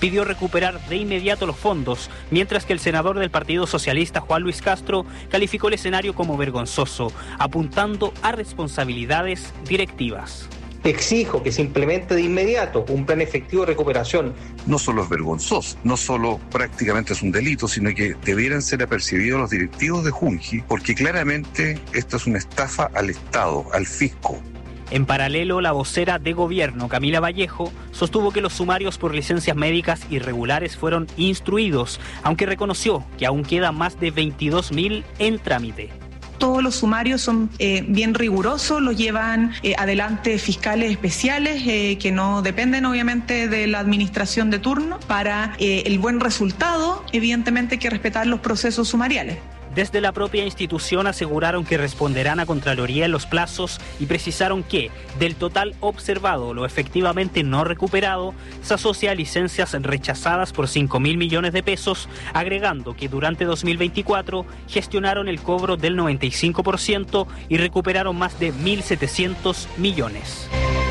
pidió recuperar de inmediato los fondos, mientras que el senador del Partido Socialista, Juan Luis Castro, calificó el escenario como vergonzoso, apuntando a responsabilidades directivas. Exijo que se implemente de inmediato un plan efectivo de recuperación. No solo es vergonzoso, no solo prácticamente es un delito, sino que debieran ser apercibidos los directivos de Junji, porque claramente esto es una estafa al Estado, al fisco. En paralelo, la vocera de gobierno, Camila Vallejo, sostuvo que los sumarios por licencias médicas irregulares fueron instruidos, aunque reconoció que aún queda más de 22.000 en trámite. Todos los sumarios son bien rigurosos, los llevan adelante fiscales especiales que no dependen obviamente de la administración de turno. Para el buen resultado, evidentemente hay que respetar los procesos sumariales. Desde la propia institución aseguraron que responderán a Contraloría en los plazos y precisaron que, del total observado, lo efectivamente no recuperado, se asocia a licencias rechazadas por 5.000 millones de pesos, agregando que durante 2024 gestionaron el cobro del 95% y recuperaron más de 1.700 millones.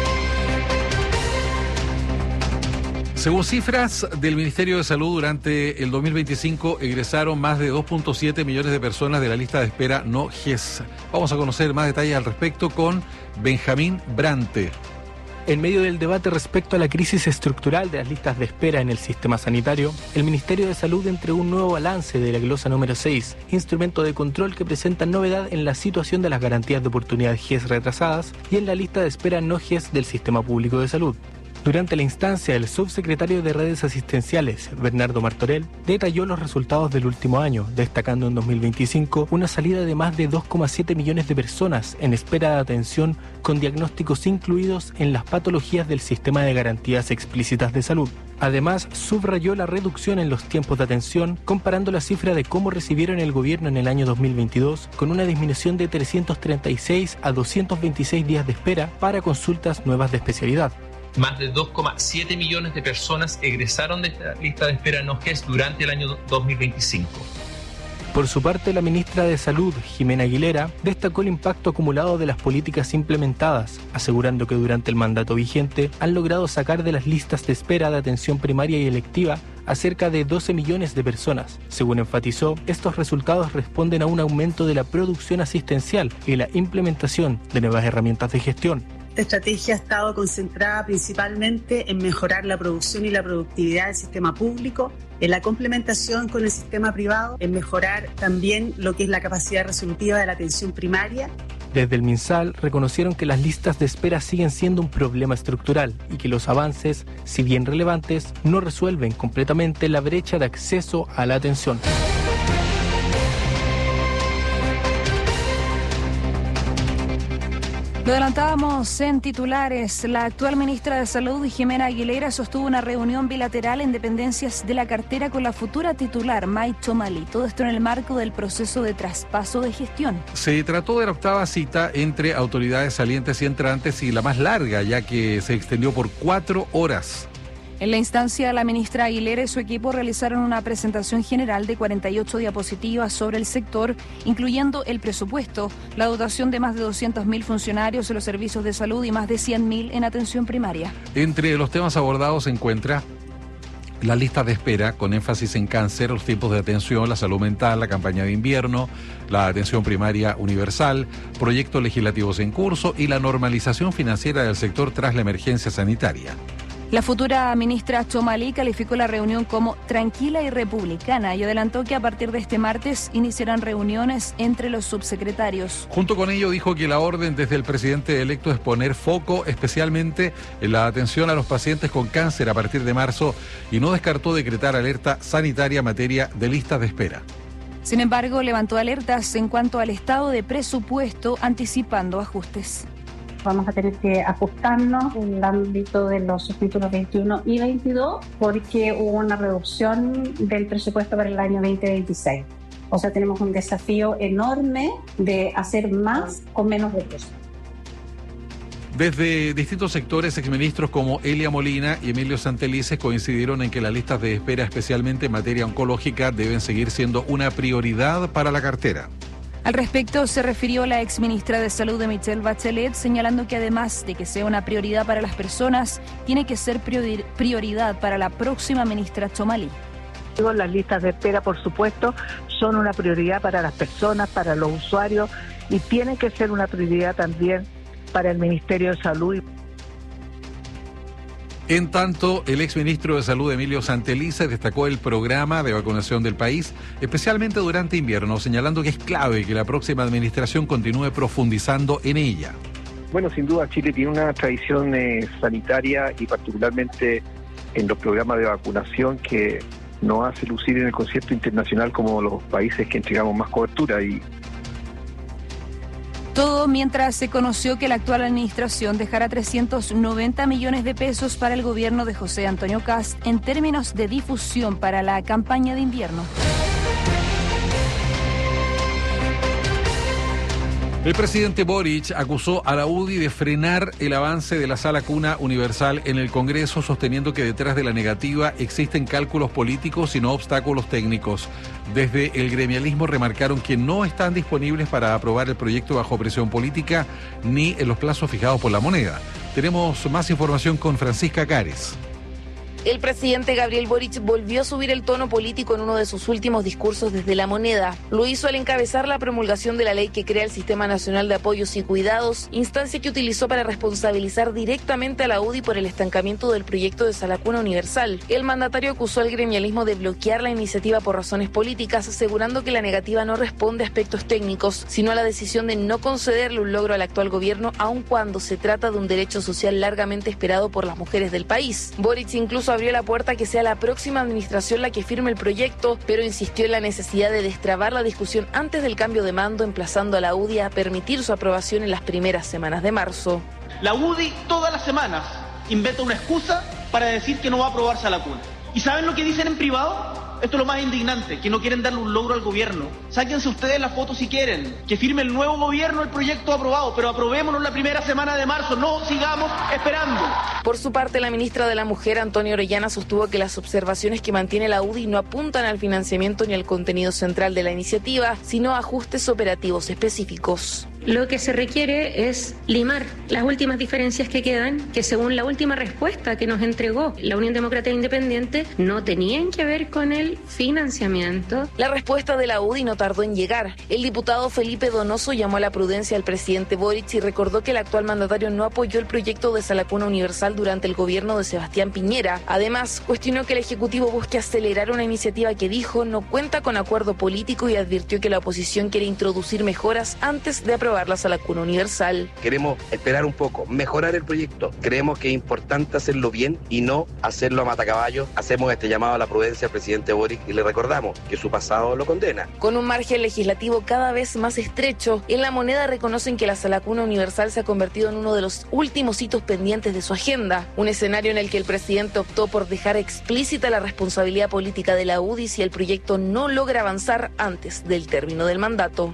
Según cifras del Ministerio de Salud, durante el 2025 egresaron más de 2.7 millones de personas de la lista de espera no GES. Vamos a conocer más detalles al respecto con Benjamín Brante. En medio del debate respecto a la crisis estructural de las listas de espera en el sistema sanitario, el Ministerio de Salud entregó un nuevo balance de la glosa número 6, instrumento de control que presenta novedad en la situación de las garantías de oportunidad GES retrasadas y en la lista de espera no GES del Sistema Público de Salud. Durante la instancia, el subsecretario de Redes Asistenciales, Bernardo Martorell, detalló los resultados del último año, destacando en 2025 una salida de más de 2,7 millones de personas en espera de atención con diagnósticos incluidos en las patologías del Sistema de Garantías Explícitas de Salud. Además, subrayó la reducción en los tiempos de atención, comparando la cifra de cómo recibieron el gobierno en el año 2022, con una disminución de 336 a 226 días de espera para consultas nuevas de especialidad. Más de 2,7 millones de personas egresaron de esta lista de espera no GES durante el año 2025. Por su parte, la ministra de Salud, Jimena Aguilera, destacó el impacto acumulado de las políticas implementadas, asegurando que durante el mandato vigente han logrado sacar de las listas de espera de atención primaria y electiva a cerca de 12 millones de personas. Según enfatizó, estos resultados responden a un aumento de la producción asistencial y la implementación de nuevas herramientas de gestión. Esta estrategia ha estado concentrada principalmente en mejorar la producción y la productividad del sistema público, en la complementación con el sistema privado, en mejorar también lo que es la capacidad resolutiva de la atención primaria. Desde el MinSal reconocieron que las listas de espera siguen siendo un problema estructural y que los avances, si bien relevantes, no resuelven completamente la brecha de acceso a la atención. Lo adelantábamos en titulares. La actual ministra de Salud, Jimena Aguilera, sostuvo una reunión bilateral en dependencias de la cartera con la futura titular, May Tomalí. Todo esto en el marco del proceso de traspaso de gestión. Se trató de la octava cita entre autoridades salientes y entrantes y la más larga, ya que se extendió por 4 horas. En la instancia, la ministra Aguilera y su equipo realizaron una presentación general de 48 diapositivas sobre el sector, incluyendo el presupuesto, la dotación de más de 200.000 funcionarios en los servicios de salud y más de 100.000 en atención primaria. Entre los temas abordados se encuentra la lista de espera, con énfasis en cáncer, los tiempos de atención, la salud mental, la campaña de invierno, la atención primaria universal, proyectos legislativos en curso y la normalización financiera del sector tras la emergencia sanitaria. La futura ministra Tomalí calificó la reunión como tranquila y republicana y adelantó que a partir de este martes iniciarán reuniones entre los subsecretarios. Junto con ello dijo que la orden desde el presidente electo es poner foco especialmente en la atención a los pacientes con cáncer a partir de marzo y no descartó decretar alerta sanitaria en materia de listas de espera. Sin embargo, levantó alertas en cuanto al estado de presupuesto, anticipando ajustes. Vamos a tener que ajustarnos en el ámbito de los subtítulos 21 y 22 porque hubo una reducción del presupuesto para el año 2026. O sea, tenemos un desafío enorme de hacer más con menos recursos. Desde distintos sectores, exministros como Elia Molina y Emilio Santelices coincidieron en que las listas de espera, especialmente en materia oncológica, deben seguir siendo una prioridad para la cartera. Al respecto, se refirió la exministra de Salud de Michelle Bachelet, señalando que además de que sea una prioridad para las personas, tiene que ser prioridad para la próxima ministra Txomalí. Las listas de espera, por supuesto, son una prioridad para las personas, para los usuarios, y tienen que ser una prioridad también para el Ministerio de Salud. En tanto, el exministro de Salud, Emilio Santelices, destacó el programa de vacunación del país, especialmente durante invierno, señalando que es clave que la próxima administración continúe profundizando en ella. Bueno, sin duda Chile tiene una tradición sanitaria y particularmente en los programas de vacunación que nos hace lucir en el concierto internacional como los países que entregamos más cobertura. Todo mientras se conoció que la actual administración dejará 390 millones de pesos para el gobierno de José Antonio Kast en términos de difusión para la campaña de invierno. El presidente Boric acusó a la UDI de frenar el avance de la sala cuna universal en el Congreso, sosteniendo que detrás de la negativa existen cálculos políticos y no obstáculos técnicos. Desde el gremialismo remarcaron que no están disponibles para aprobar el proyecto bajo presión política ni en los plazos fijados por la moneda. Tenemos más información con Francisca Cares. El presidente Gabriel Boric volvió a subir el tono político en uno de sus últimos discursos desde la moneda. Lo hizo al encabezar la promulgación de la ley que crea el Sistema Nacional de Apoyos y Cuidados, instancia que utilizó para responsabilizar directamente a la UDI por el estancamiento del proyecto de Sala Cuna Universal. El mandatario acusó al gremialismo de bloquear la iniciativa por razones políticas, asegurando que la negativa no responde a aspectos técnicos, sino a la decisión de no concederle un logro al actual gobierno, aun cuando se trata de un derecho social largamente esperado por las mujeres del país. Boric incluso abrió la puerta a que sea la próxima administración la que firme el proyecto, pero insistió en la necesidad de destrabar la discusión antes del cambio de mando, emplazando a la UDI a permitir su aprobación en las primeras semanas de marzo. La UDI todas las semanas inventa una excusa para decir que no va a aprobar Sala Cuna. ¿Y saben lo que dicen en privado? Esto es lo más indignante, que no quieren darle un logro al gobierno. Sáquense ustedes la foto si quieren, que firme el nuevo gobierno el proyecto aprobado, pero aprobémonos la primera semana de marzo, no sigamos esperando. Por su parte, la ministra de la Mujer, Antonia Orellana, sostuvo que las observaciones que mantiene la UDI no apuntan al financiamiento ni al contenido central de la iniciativa, sino a ajustes operativos específicos. Lo que se requiere es limar las últimas diferencias que quedan, que según la última respuesta que nos entregó la Unión Demócrata Independiente, no tenían que ver con el financiamiento. La respuesta de la UDI no tardó en llegar. El diputado Felipe Donoso llamó a la prudencia al presidente Boric y recordó que el actual mandatario no apoyó el proyecto de Sala Cuna Universal durante el gobierno de Sebastián Piñera. Además, cuestionó que el Ejecutivo busque acelerar una iniciativa que dijo no cuenta con acuerdo político y advirtió que la oposición quiere introducir mejoras antes de aprobar la Sala Cuna Universal. Queremos esperar un poco, mejorar el proyecto. Creemos que es importante hacerlo bien y no hacerlo a matacaballo. Hacemos este llamado a la prudencia al presidente Boric y le recordamos que su pasado lo condena. Con un margen legislativo cada vez más estrecho, en la moneda reconocen que la Sala Cuna Universal se ha convertido en uno de los últimos hitos pendientes de su agenda. Un escenario en el que el presidente optó por dejar explícita la responsabilidad política de la UDI si el proyecto no logra avanzar antes del término del mandato.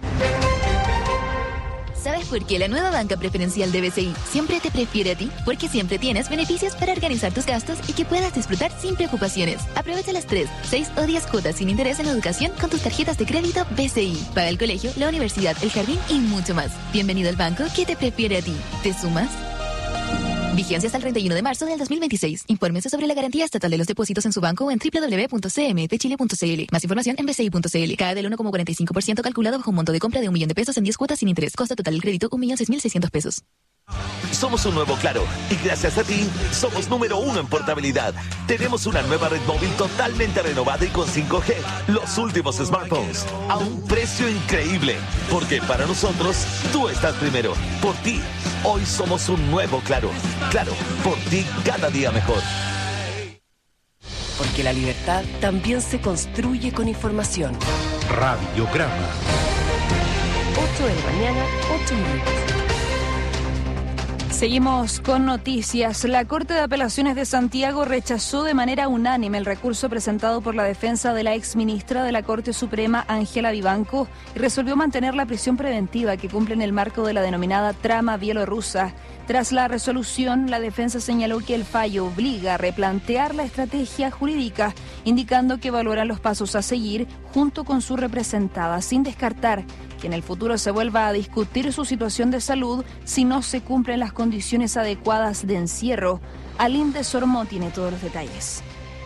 ¿Sabes por qué la nueva banca preferencial de BCI siempre te prefiere a ti? Porque siempre tienes beneficios para organizar tus gastos y que puedas disfrutar sin preocupaciones. Aprovecha las 3, 6 o 10 cuotas sin interés en educación con tus tarjetas de crédito BCI. Paga el colegio, la universidad, el jardín y mucho más. Bienvenido al banco que te prefiere a ti. ¿Te sumas? Vigencia hasta el 31 de marzo del 2026. Infórmese sobre la garantía estatal de los depósitos en su banco en www.cmtchile.cl. Más información en bci.cl. Cada del 1,45% calculado bajo un monto de compra de 1 millón de pesos en 10 cuotas sin interés. Costo total del crédito 1.006.600 pesos. Somos un nuevo Claro y gracias a ti somos número 1 en portabilidad. Tenemos una nueva red móvil totalmente renovada y con 5G. Los últimos smartphones a un precio increíble. Porque para nosotros tú estás primero. Por ti, hoy somos un nuevo Claro. Claro, por ti cada día mejor. Porque la libertad también se construye con información. Radiograma. 8 de la mañana, 8 minutos. Seguimos con noticias. La Corte de Apelaciones de Santiago rechazó de manera unánime el recurso presentado por la defensa de la exministra de la Corte Suprema, Ángela Vivanco, y resolvió mantener la prisión preventiva que cumple en el marco de la denominada trama bielorrusa. Tras la resolución, la defensa señaló que el fallo obliga a replantear la estrategia jurídica, indicando que evaluará los pasos a seguir junto con su representada, sin descartar que en el futuro se vuelva a discutir su situación de salud si no se cumplen las condiciones adecuadas de encierro. Aline de Sormo tiene todos los detalles.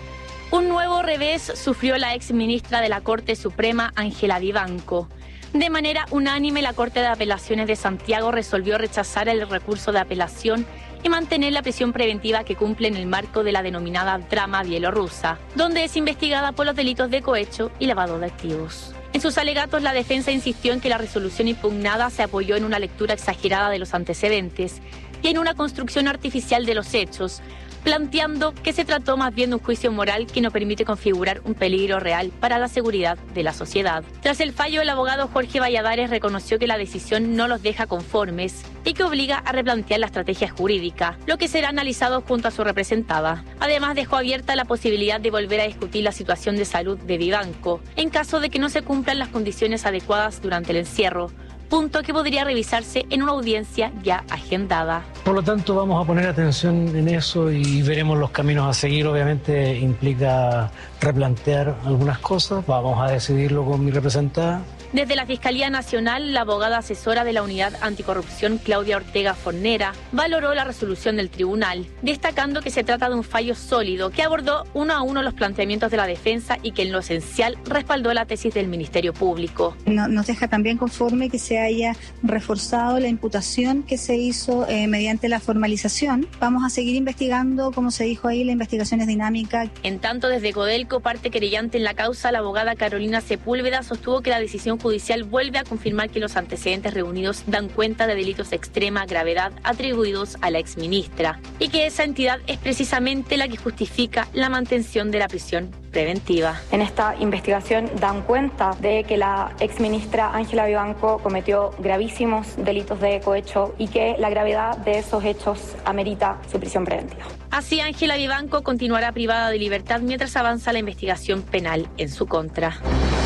Un nuevo revés sufrió la ex ministra de la Corte Suprema, Ángela Vivanco. De manera unánime, la Corte de Apelaciones de Santiago resolvió rechazar el recurso de apelación y mantener la prisión preventiva que cumple en el marco de la denominada trama bielorrusa, donde es investigada por los delitos de cohecho y lavado de activos. En sus alegatos, la defensa insistió en que la resolución impugnada se apoyó en una lectura exagerada de los antecedentes y en una construcción artificial de los hechos, planteando que se trató más bien de un juicio moral que no permite configurar un peligro real para la seguridad de la sociedad. Tras el fallo, el abogado Jorge Valladares reconoció que la decisión no los deja conformes y que obliga a replantear la estrategia jurídica, lo que será analizado junto a su representada. Además, dejó abierta la posibilidad de volver a discutir la situación de salud de Vivanco, en caso de que no se cumplan las condiciones adecuadas durante el encierro, punto que podría revisarse en una audiencia ya agendada. Por lo tanto, vamos a poner atención en eso y veremos los caminos a seguir. Obviamente implica replantear algunas cosas, vamos a decidirlo con mi representada. Desde la Fiscalía Nacional, la abogada asesora de la Unidad Anticorrupción, Claudia Ortega Fornera, valoró la resolución del tribunal, destacando que se trata de un fallo sólido que abordó uno a uno los planteamientos de la defensa y que en lo esencial respaldó la tesis del Ministerio Público. Nos deja también conforme que se haya reforzado la imputación que se hizo mediante la formalización. Vamos a seguir investigando, como se dijo ahí, la investigación es dinámica. En tanto, desde Codelco, parte querellante en la causa, la abogada Carolina Sepúlveda sostuvo que la decisión judicial vuelve a confirmar que los antecedentes reunidos dan cuenta de delitos de extrema gravedad atribuidos a la exministra y que esa entidad es precisamente la que justifica la mantención de la prisión preventiva. En esta investigación dan cuenta de que la exministra Ángela Vivanco cometió gravísimos delitos de cohecho y que la gravedad de esos hechos amerita su prisión preventiva. Así, Ángela Vivanco continuará privada de libertad mientras avanza la investigación penal en su contra.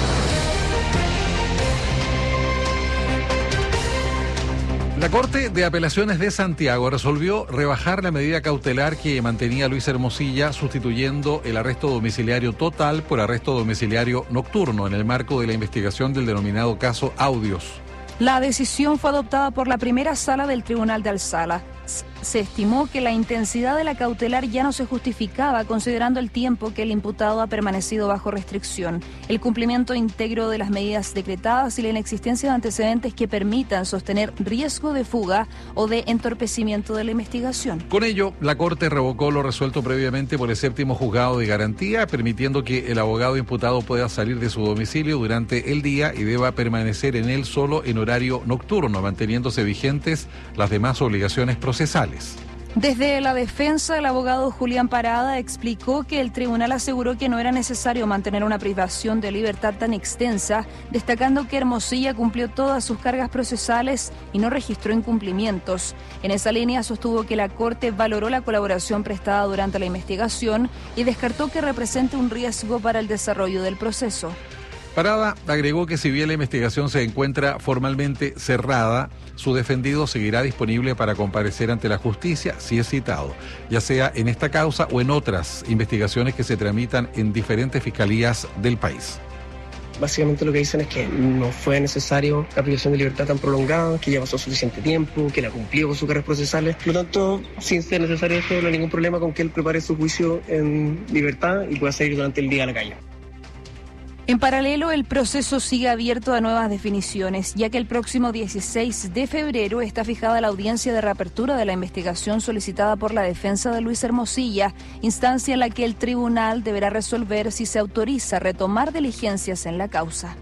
La Corte de Apelaciones de Santiago resolvió rebajar la medida cautelar que mantenía Luis Hermosilla, sustituyendo el arresto domiciliario total por arresto domiciliario nocturno en el marco de la investigación del denominado caso Audios. La decisión fue adoptada por la primera sala del Tribunal de Alsala. Se estimó que la intensidad de la cautelar ya no se justificaba considerando el tiempo que el imputado ha permanecido bajo restricción, el cumplimiento íntegro de las medidas decretadas y la inexistencia de antecedentes que permitan sostener riesgo de fuga o de entorpecimiento de la investigación. Con ello, la Corte revocó lo resuelto previamente por el séptimo juzgado de garantía, permitiendo que el abogado imputado pueda salir de su domicilio durante el día y deba permanecer en él solo en horario nocturno, manteniéndose vigentes las demás obligaciones procesales. Desde la defensa, el abogado Julián Parada explicó que el tribunal aseguró que no era necesario mantener una privación de libertad tan extensa, destacando que Hermosilla cumplió todas sus cargas procesales y no registró incumplimientos. En esa línea sostuvo que la Corte valoró la colaboración prestada durante la investigación y descartó que represente un riesgo para el desarrollo del proceso. Parada agregó que si bien la investigación se encuentra formalmente cerrada, su defendido seguirá disponible para comparecer ante la justicia si es citado, ya sea en esta causa o en otras investigaciones que se tramitan en diferentes fiscalías del país. Básicamente lo que dicen es que no fue necesario la privación de libertad tan prolongada, que ya pasó suficiente tiempo, que la cumplió con sus cargas procesales. Por lo tanto, sin ser necesario eso, no hay ningún problema con que él prepare su juicio en libertad y pueda salir durante el día a la calle. En paralelo, el proceso sigue abierto a nuevas definiciones, ya que el próximo 16 de febrero está fijada la audiencia de reapertura de la investigación solicitada por la defensa de Luis Hermosilla, instancia en la que el tribunal deberá resolver si se autoriza retomar diligencias en la causa.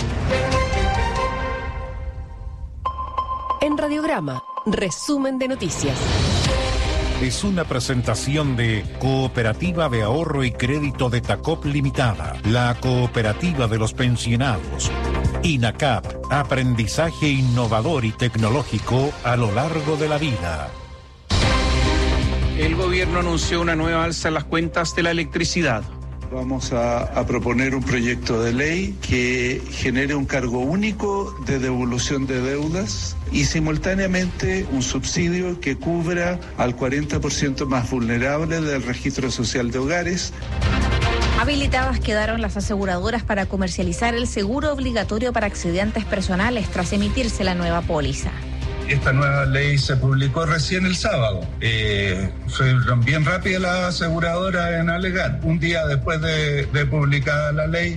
En Radiograma, resumen de noticias. Es una presentación de Cooperativa de Ahorro y Crédito de Tacop Limitada, la cooperativa de los pensionados. INACAP, aprendizaje innovador y tecnológico a lo largo de la vida. El gobierno anunció una nueva alza en las cuentas de la electricidad. Vamos a proponer un proyecto de ley que genere un cargo único de devolución de deudas y simultáneamente un subsidio que cubra al 40% más vulnerable del registro social de hogares. Habilitadas quedaron las aseguradoras para comercializar el seguro obligatorio para accidentes personales tras emitirse la nueva póliza. Esta nueva ley se publicó recién el sábado. Fueron bien rápidas las aseguradoras en alegar, un día después de publicada la ley.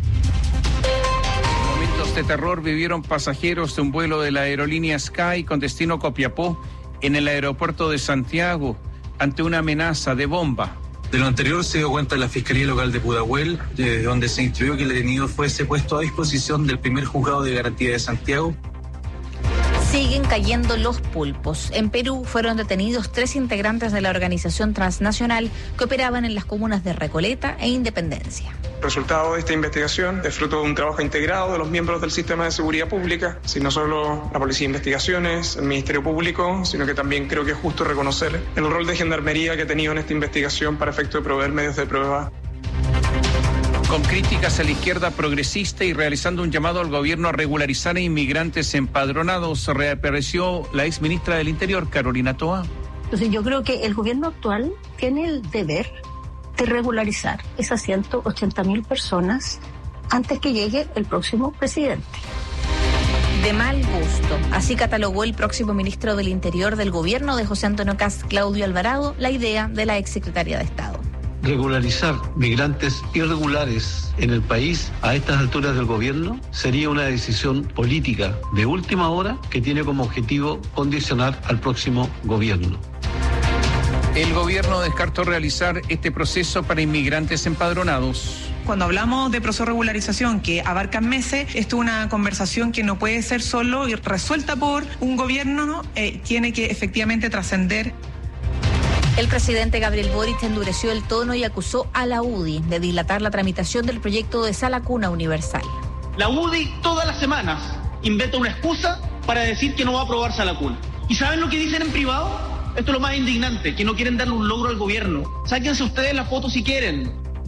Momentos de terror vivieron pasajeros de un vuelo de la aerolínea Sky con destino Copiapó en el aeropuerto de Santiago ante una amenaza de bomba. De lo anterior se dio cuenta la Fiscalía Local de Pudahuel, donde se instruyó que el detenido fuese puesto a disposición del primer juzgado de garantía de Santiago. Siguen cayendo los pulpos. En Perú fueron detenidos 3 integrantes de la organización transnacional que operaban en las comunas de Recoleta e Independencia. El resultado de esta investigación es fruto de un trabajo integrado de los miembros del sistema de seguridad pública, no solo la Policía de Investigaciones, el Ministerio Público, sino que también creo que es justo reconocer el rol de gendarmería que ha tenido en esta investigación para efecto de proveer medios de prueba. Con críticas a la izquierda progresista y realizando un llamado al gobierno a regularizar a inmigrantes empadronados, reapareció la exministra del Interior, Carolina Toa. Entonces yo creo que el gobierno actual tiene el deber de regularizar esas 180.000 personas antes que llegue el próximo presidente. De mal gusto, así catalogó el próximo ministro del Interior del gobierno de José Antonio Kast, Claudio Alvarado, la idea de la exsecretaria de Estado. Regularizar migrantes irregulares en el país a estas alturas del gobierno sería una decisión política de última hora que tiene como objetivo condicionar al próximo gobierno. El gobierno descartó realizar este proceso para inmigrantes empadronados. Cuando hablamos de proceso de regularización que abarcan meses, esto es una conversación que no puede ser solo y resuelta por un gobierno, tiene que efectivamente trascender. El presidente Gabriel Boric endureció el tono y acusó a la UDI de dilatar la tramitación del proyecto de Sala Cuna Universal. La UDI todas las semanas inventa una excusa para decir que no va a aprobar Sala Cuna. ¿Y saben lo que dicen en privado? Esto es lo más indignante, que no quieren darle un logro al gobierno. Sáquense ustedes la foto si quieren.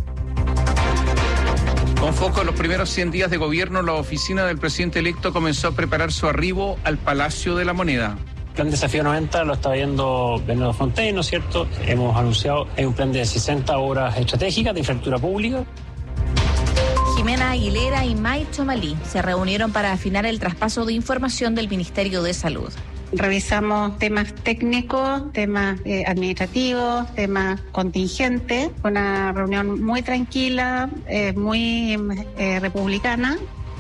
Con foco en los primeros 100 días de gobierno, la oficina del presidente electo comenzó a preparar su arribo al Palacio de la Moneda. El plan Desafío 90 lo está viendo Bernardo Fontaine, ¿no es cierto? Hemos anunciado un plan de 60 obras estratégicas de infraestructura pública. Jimena Aguilera y May Chomalí se reunieron para afinar el traspaso de información del Ministerio de Salud. Revisamos temas técnicos, temas administrativos, temas contingentes. Una reunión muy tranquila, muy republicana.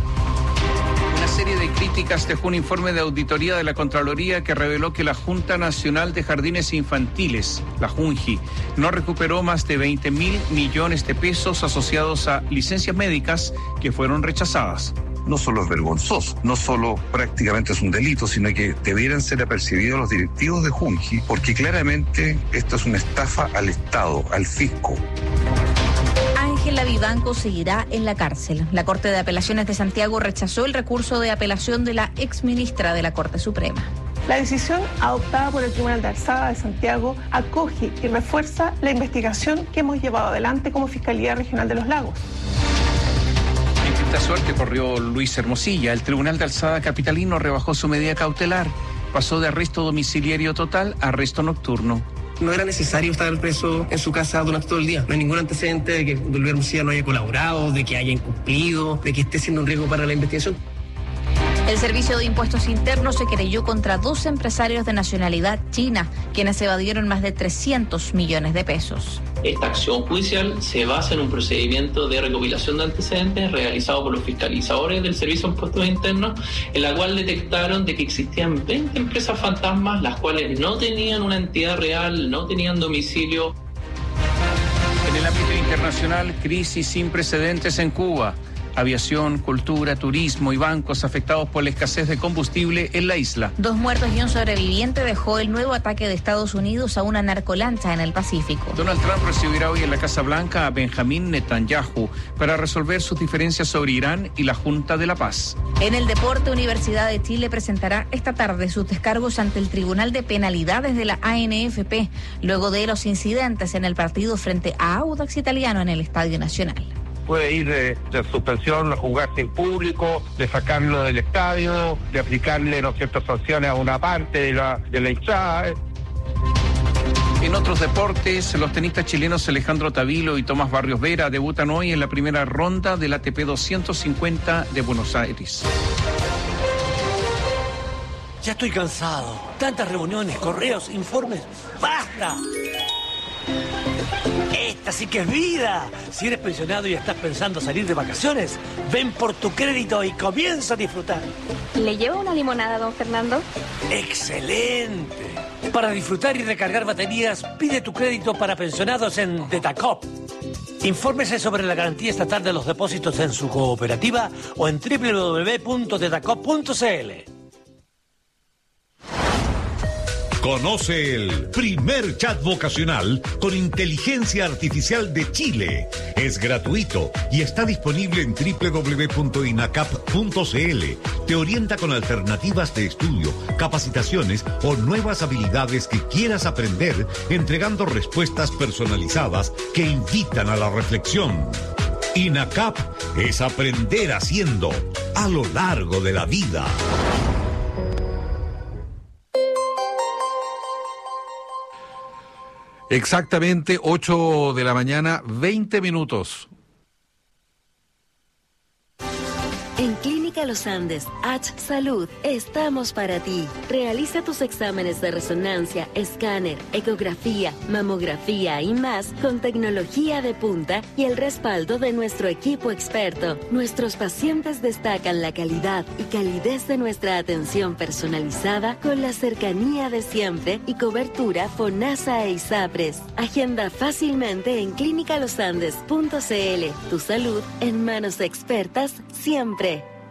Una serie de críticas dejó un informe de auditoría de la Contraloría que reveló que la Junta Nacional de Jardines Infantiles, la JUNJI, no recuperó más de 20.000 millones de pesos asociados a licencias médicas que fueron rechazadas. No solo es vergonzoso, no solo prácticamente es un delito, sino que debieran ser apercibidos los directivos de JUNJI, porque claramente esto es una estafa al Estado, al fisco. Ángela Vivanco seguirá en la cárcel. La Corte de Apelaciones de Santiago rechazó el recurso de apelación de la exministra de la Corte Suprema. La decisión adoptada por el Tribunal de Alzada de Santiago acoge y refuerza la investigación que hemos llevado adelante como Fiscalía Regional de los Lagos. En quinta suerte corrió Luis Hermosilla. El Tribunal de Alzada capitalino rebajó su medida cautelar. Pasó de arresto domiciliario total a arresto nocturno. No era necesario estar preso en su casa durante todo el día. No hay ningún antecedente de que Luis Hermosilla no haya colaborado, de que haya incumplido, de que esté siendo un riesgo para la investigación. El Servicio de Impuestos Internos se querelló contra 2 empresarios de nacionalidad china, quienes evadieron más de 300 millones de pesos. Esta acción judicial se basa en un procedimiento de recopilación de antecedentes realizado por los fiscalizadores del Servicio de Impuestos Internos, en la cual detectaron de que existían 20 empresas fantasmas, las cuales no tenían una entidad real, no tenían domicilio. En el ámbito internacional, crisis sin precedentes en Cuba. aviación, cultura, turismo y bancos afectados por la escasez de combustible en la isla. 2 muertos y un sobreviviente dejó el nuevo ataque de Estados Unidos a una narcolancha en el Pacífico. Donald Trump recibirá hoy en la Casa Blanca a Benjamín Netanyahu para resolver sus diferencias sobre Irán y la Junta de la Paz. En el deporte, Universidad de Chile presentará esta tarde sus descargos ante el Tribunal de Penalidades de la ANFP, luego de los incidentes en el partido frente a Audax Italiano en el Estadio Nacional. Puede ir de suspensión a jugar sin público, de sacarlo del estadio, de aplicarle, ¿no ciertas sanciones a una parte de la hinchada. En otros deportes, los tenistas chilenos Alejandro Tavilo y Tomás Barrios Vera debutan hoy en la primera ronda del ATP 250 de Buenos Aires. Ya estoy cansado. Tantas reuniones, correos, informes. ¡Basta! Esta sí que es vida. Si eres pensionado y estás pensando salir de vacaciones, ven por tu crédito y comienza a disfrutar. ¿Le llevo una limonada, don Fernando? ¡Excelente! Para disfrutar y recargar baterías, pide tu crédito para pensionados en Detacop. Infórmese sobre la garantía estatal de los depósitos en su cooperativa o en www.detacop.cl. Conoce el primer chat vocacional con inteligencia artificial de Chile. Es gratuito y está disponible en www.inacap.cl. Te orienta con alternativas de estudio, capacitaciones o nuevas habilidades que quieras aprender, entregando respuestas personalizadas que invitan a la reflexión. INACAP es aprender haciendo a lo largo de la vida. Exactamente 8 de la mañana, 20 minutos. En Clínica Los Andes, H Salud, estamos para ti. Realiza tus exámenes de resonancia, escáner, ecografía, mamografía y más con tecnología de punta y el respaldo de nuestro equipo experto. Nuestros pacientes destacan la calidad y calidez de nuestra atención personalizada con la cercanía de siempre y cobertura FONASA e ISAPRES. Agenda fácilmente en clinicalosandes.cl. Tu salud en manos expertas siempre.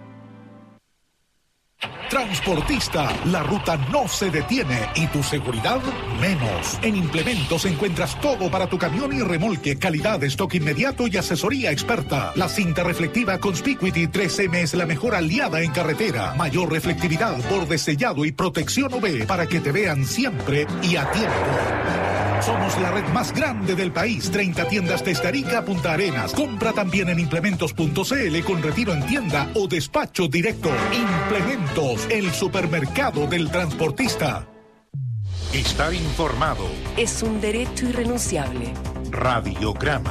Transportista, la ruta no se detiene y tu seguridad menos. En Implementos encuentras todo para tu camión y remolque, calidad, stock inmediato y asesoría experta. La cinta reflectiva Conspicuity 3M es la mejor aliada en carretera. Mayor reflectividad, borde sellado y protección UV para que te vean siempre y a tiempo. Somos la red más grande del país, 30 tiendas desde Arica a Punta Arenas. Compra también en implementos.cl con retiro en tienda o despacho directo. Implementos, el supermercado del transportista. Estar informado es un derecho irrenunciable. Radiograma.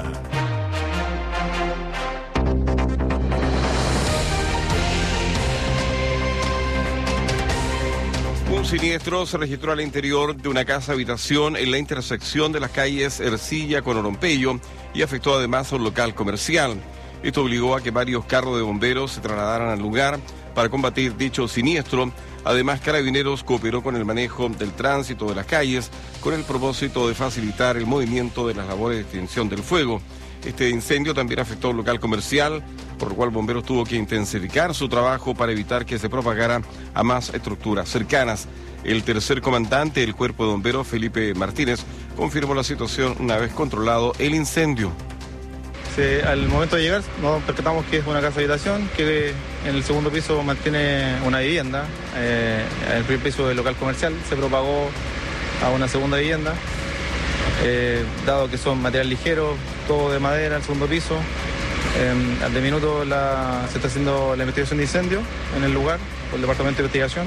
Un siniestro se registró al interior de una casa habitación en la intersección de las calles Ercilla con Orompeyo y afectó además a un local comercial. Esto obligó a que varios carros de bomberos se trasladaran al lugar para combatir dicho siniestro. Además, Carabineros cooperó con el manejo del tránsito de las calles con el propósito de facilitar el movimiento de las labores de extinción del fuego. Este incendio también afectó un local comercial, por lo cual Bomberos tuvo que intensificar su trabajo para evitar que se propagara a más estructuras cercanas. El tercer comandante del Cuerpo de Bomberos, Felipe Martínez, confirmó la situación una vez controlado el incendio. Al momento de llegar nos percatamos que es una casa habitación que en el segundo piso mantiene una vivienda. En el primer piso del local comercial se propagó a una segunda vivienda. Dado que son material ligero, todo de madera, el segundo piso. Al de minuto se está haciendo la investigación de incendio en el lugar por el Departamento de Investigación.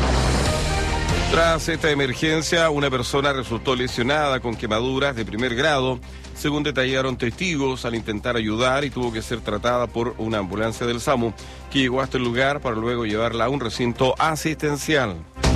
Tras esta emergencia, una persona resultó lesionada con quemaduras de primer grado, según detallaron testigos al intentar ayudar, y tuvo que ser tratada por una ambulancia del SAMU que llegó hasta el lugar para luego llevarla a un recinto asistencial.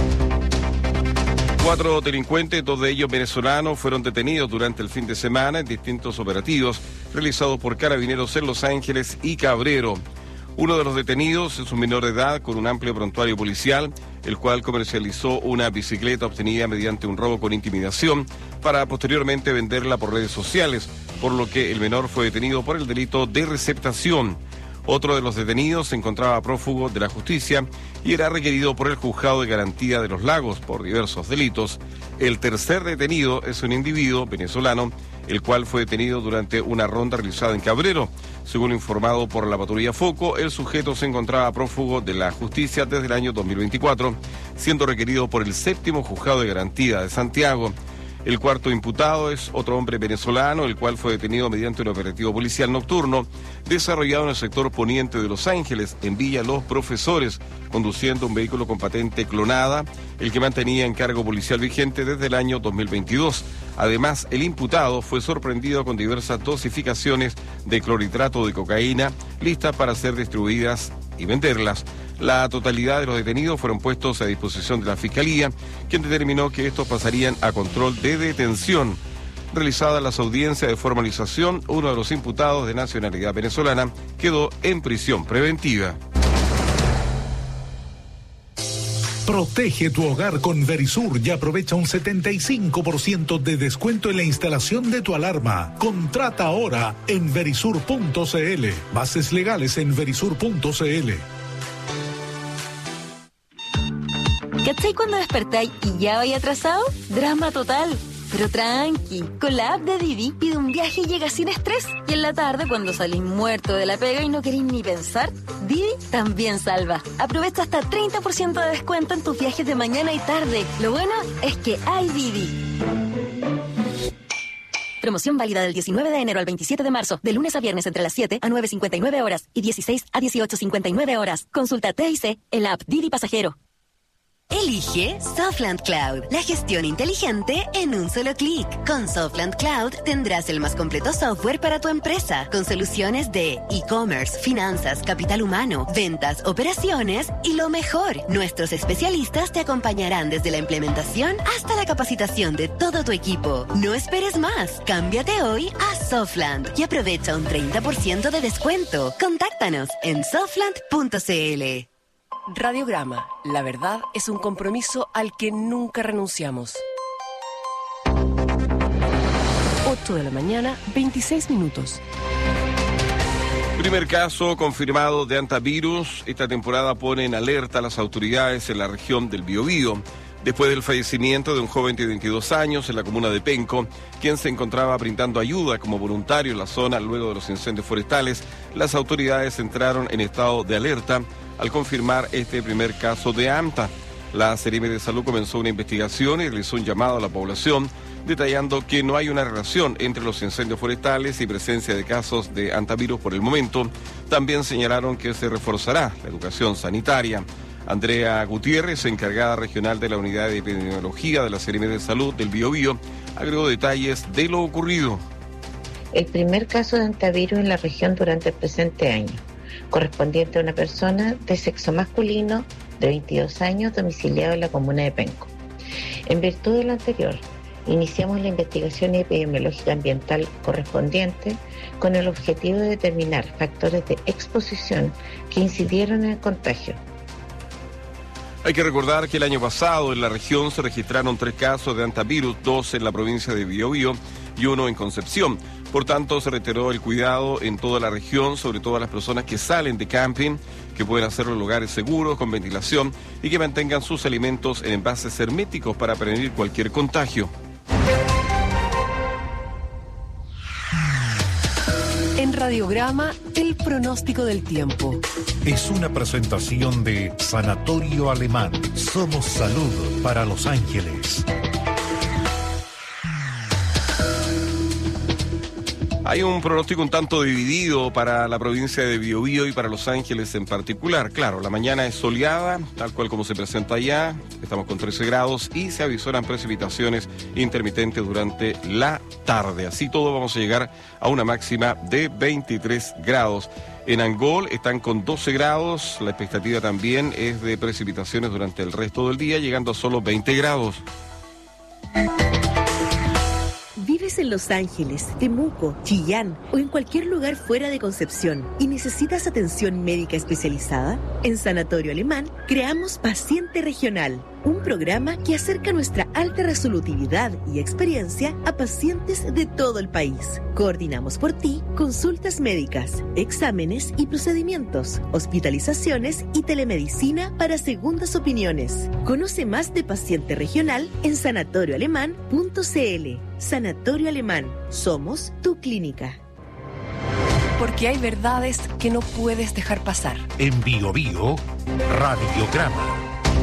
4 delincuentes, 2 de ellos venezolanos, fueron detenidos durante el fin de semana en distintos operativos realizados por Carabineros en Los Ángeles y Cabrero. Uno de los detenidos es un menor de edad con un amplio prontuario policial, el cual comercializó una bicicleta obtenida mediante un robo con intimidación para posteriormente venderla por redes sociales, por lo que el menor fue detenido por el delito de receptación. Otro de los detenidos se encontraba prófugo de la justicia y era requerido por el Juzgado de Garantía de los Lagos por diversos delitos. El tercer detenido es un individuo venezolano, el cual fue detenido durante una ronda realizada en Cabrero. Según informado por la patrulla Foco, el sujeto se encontraba prófugo de la justicia desde el año 2024, siendo requerido por el 7º Juzgado de Garantía de Santiago. El cuarto imputado es otro hombre venezolano, el cual fue detenido mediante un operativo policial nocturno desarrollado en el sector poniente de Los Ángeles, en Villa Los Profesores, conduciendo un vehículo con patente clonada, el que mantenía en cargo policial vigente desde el año 2022. Además, el imputado fue sorprendido con diversas dosificaciones de clorhidrato de cocaína, listas para ser distribuidas y venderlas. La totalidad de los detenidos fueron puestos a disposición de la Fiscalía, quien determinó que estos pasarían a control de detención. Realizadas las audiencias de formalización, uno de los imputados de nacionalidad venezolana quedó en prisión preventiva. Protege tu hogar con Verisur y aprovecha un 75% de descuento en la instalación de tu alarma. Contrata ahora en verisur.cl. Bases legales en verisur.cl. ¿Cachai cuando despertáis y ya vais atrasado? Drama total. Pero tranqui, con la app de Didi pide un viaje y llega sin estrés. Y en la tarde, cuando salís muerto de la pega y no queréis ni pensar, Didi también salva. Aprovecha hasta 30% de descuento en tus viajes de mañana y tarde. Lo bueno es que hay Didi. Promoción válida del 19 de enero al 27 de marzo, de lunes a viernes entre las 7 a 9:59 horas y 16 a 18:59 horas. Consulta TIC en la app Didi Pasajero. Elige Softland Cloud, la gestión inteligente en un solo clic. Con Softland Cloud tendrás el más completo software para tu empresa, con soluciones de e-commerce, finanzas, capital humano, ventas, operaciones y lo mejor, nuestros especialistas te acompañarán desde la implementación hasta la capacitación de todo tu equipo. No esperes más, cámbiate hoy a Softland y aprovecha un 30% de descuento. Contáctanos en softland.cl. Radiograma. La verdad es un compromiso al que nunca renunciamos. 8 de la mañana, 26 minutos. Primer caso confirmado de hantavirus. Esta temporada pone en alerta a las autoridades en la región del Biobío. Después del fallecimiento de un joven de 22 años en la comuna de Penco, quien se encontraba brindando ayuda como voluntario en la zona luego de los incendios forestales, las autoridades entraron en estado de alerta al confirmar este primer caso de hanta. La Seremi de Salud comenzó una investigación y realizó un llamado a la población, detallando que no hay una relación entre los incendios forestales y presencia de casos de hantavirus por el momento. También señalaron que se reforzará la educación sanitaria. Andrea Gutiérrez, encargada regional de la Unidad de Epidemiología de la Seremi de Salud del Biobío, agregó detalles de lo ocurrido. El primer caso de hantavirus en la región durante el presente año, correspondiente a una persona de sexo masculino de 22 años domiciliado en la comuna de Penco. En virtud de lo anterior, iniciamos la investigación epidemiológica ambiental correspondiente con el objetivo de determinar factores de exposición que incidieron en el contagio. Hay que recordar que el año pasado en la región se registraron 3 casos de hantavirus, 2 en la provincia de Biobío y 1 en Concepción. Por tanto, se reiteró el cuidado en toda la región, sobre todo a las personas que salen de camping, que pueden hacerlo en lugares seguros, con ventilación y que mantengan sus alimentos en envases herméticos para prevenir cualquier contagio. En Radiograma, el pronóstico del tiempo. Es una presentación de Sanatorio Alemán. Somos salud para Los Ángeles. Hay un pronóstico un tanto dividido para la provincia de Biobío y para Los Ángeles en particular. Claro, la mañana es soleada, tal cual como se presenta allá. Estamos con 13 grados y se avisoran precipitaciones intermitentes durante la tarde. Así todo vamos a llegar a una máxima de 23 grados. En Angol están con 12 grados. La expectativa también es de precipitaciones durante el resto del día, llegando a solo 20 grados. ¿Vives en Los Ángeles, Temuco, Chillán o en cualquier lugar fuera de Concepción y necesitas atención médica especializada? En Sanatorio Alemán creamos Paciente Regional. un programa que acerca nuestra alta resolutividad y experiencia a pacientes de todo el país. Coordinamos por ti consultas médicas, exámenes y procedimientos, hospitalizaciones y telemedicina para segundas opiniones. Conoce más de Paciente Regional en sanatorioalemán.cl. Sanatorio Alemán. Somos tu clínica. Porque hay verdades que no puedes dejar pasar. En Bio Bio, Radiograma.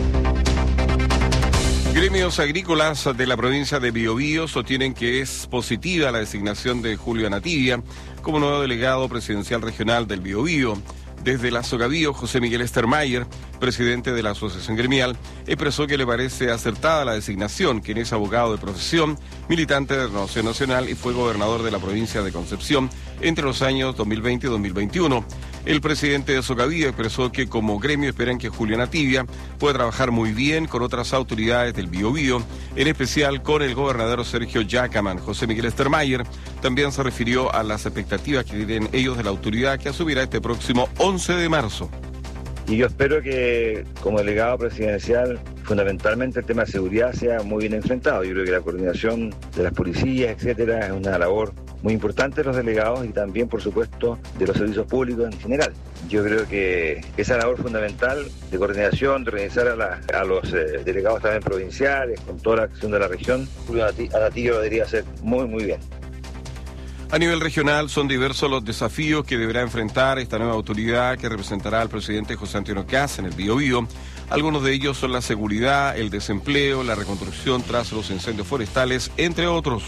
Gremios agrícolas de la provincia de Biobío sostienen que es positiva la designación de Julio Anativia como nuevo delegado presidencial regional del Biobío. Desde la Sogavío, José Miguel Stermayer, presidente de la Asociación Gremial, expresó que le parece acertada la designación, quien es abogado de profesión, militante de Renovación Nacional y fue gobernador de la provincia de Concepción entre los años 2020 y 2021. El presidente de Sogavío expresó que como gremio esperan que Julio Anativia pueda trabajar muy bien con otras autoridades del Biobío, en especial con el gobernador Sergio Yacaman. José Miguel Stermayer también se refirió a las expectativas que tienen ellos de la autoridad que asumirá este próximo 11 de marzo. Y yo espero que como delegado presidencial, fundamentalmente el tema de seguridad sea muy bien enfrentado. Yo creo que la coordinación de las policías, etcétera, es una labor muy importante de los delegados y también, por supuesto, de los servicios públicos en general. Yo creo que esa labor fundamental de coordinación, de organizar a los delegados también provinciales, con toda la acción de la región, Julio Anativia lo debería hacer muy, muy bien. A nivel regional son diversos los desafíos que deberá enfrentar esta nueva autoridad que representará al presidente José Antonio Kast en el Biobío. Algunos de ellos son la seguridad, el desempleo, la reconstrucción tras los incendios forestales, entre otros.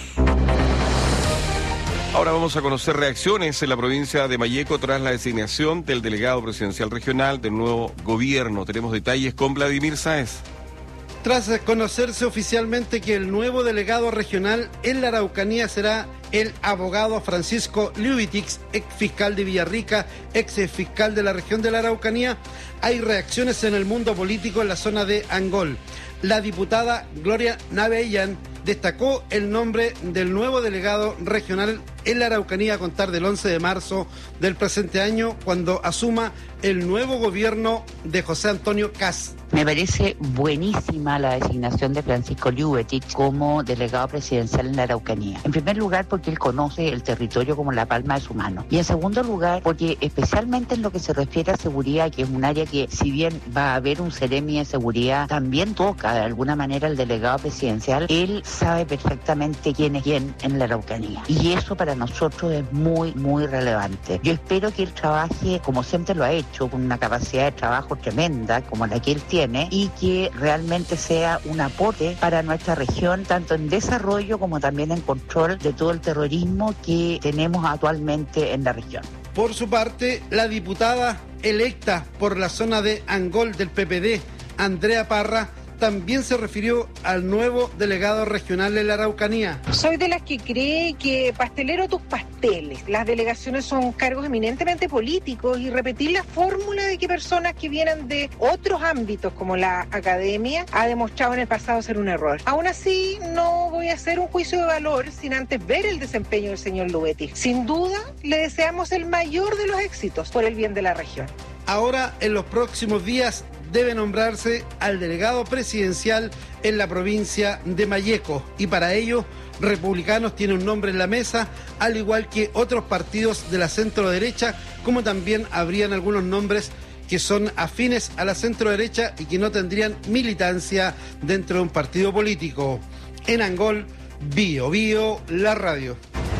Ahora vamos a conocer reacciones en la provincia de Malleco tras la designación del delegado presidencial regional del nuevo gobierno. Tenemos detalles con Vladimir Sáez. Tras conocerse oficialmente que el nuevo delegado regional en la Araucanía será el abogado Francisco Liubitix, ex fiscal de Villarrica, ex fiscal de la región de la Araucanía, hay reacciones en el mundo político en la zona de Angol. La diputada Gloria Navellán destacó el nombre del nuevo delegado regional en la Araucanía a contar del 11 de marzo del presente año, cuando asuma el nuevo gobierno de José Antonio Kast. Me parece buenísima la designación de Francisco Liubitix como delegado presidencial en la Araucanía. En primer lugar, porque él conoce el territorio como la palma de su mano. Y en segundo lugar, porque especialmente en lo que se refiere a seguridad, que es un área que, si bien va a haber un seremi de seguridad, también toca de alguna manera el delegado presidencial. Él sabe perfectamente quién es quién en la Araucanía. Y eso para nosotros es muy, muy relevante. Yo espero que él trabaje, como siempre lo ha hecho, con una capacidad de trabajo tremenda, como la que él tiene, y que realmente sea un aporte para nuestra región, tanto en desarrollo como también en control de todo el terrorismo que tenemos actualmente en la región. Por su parte, la diputada electa por la zona de Angol del PPD, Andrea Parra, también se refirió al nuevo delegado regional de la Araucanía. Soy de las que cree que pastelero tus pasteles. Las delegaciones son cargos eminentemente políticos y repetir la fórmula de que personas que vienen de otros ámbitos como la academia ha demostrado en el pasado ser un error. Aún así, no voy a hacer un juicio de valor sin antes ver el desempeño del señor Liubitix. Sin duda, le deseamos el mayor de los éxitos por el bien de la región. Ahora, en los próximos días, debe nombrarse al delegado presidencial en la provincia de Malleco, y para ello Republicanos tiene un nombre en la mesa, al igual que otros partidos de la centro derecha, como también habrían algunos nombres que son afines a la centro derecha y que no tendrían militancia dentro de un partido político. En Angol, Bio Bio, la radio.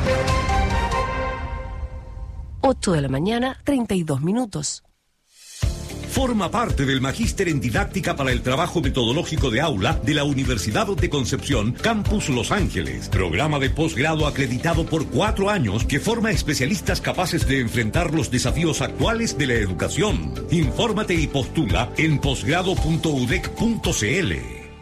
8 de la mañana, 32 minutos. Forma parte del Magíster en Didáctica para el Trabajo Metodológico de Aula de la Universidad de Concepción, Campus Los Ángeles. Programa de posgrado acreditado por 4 años que forma especialistas capaces de enfrentar los desafíos actuales de la educación. Infórmate y postula en posgrado.udec.cl.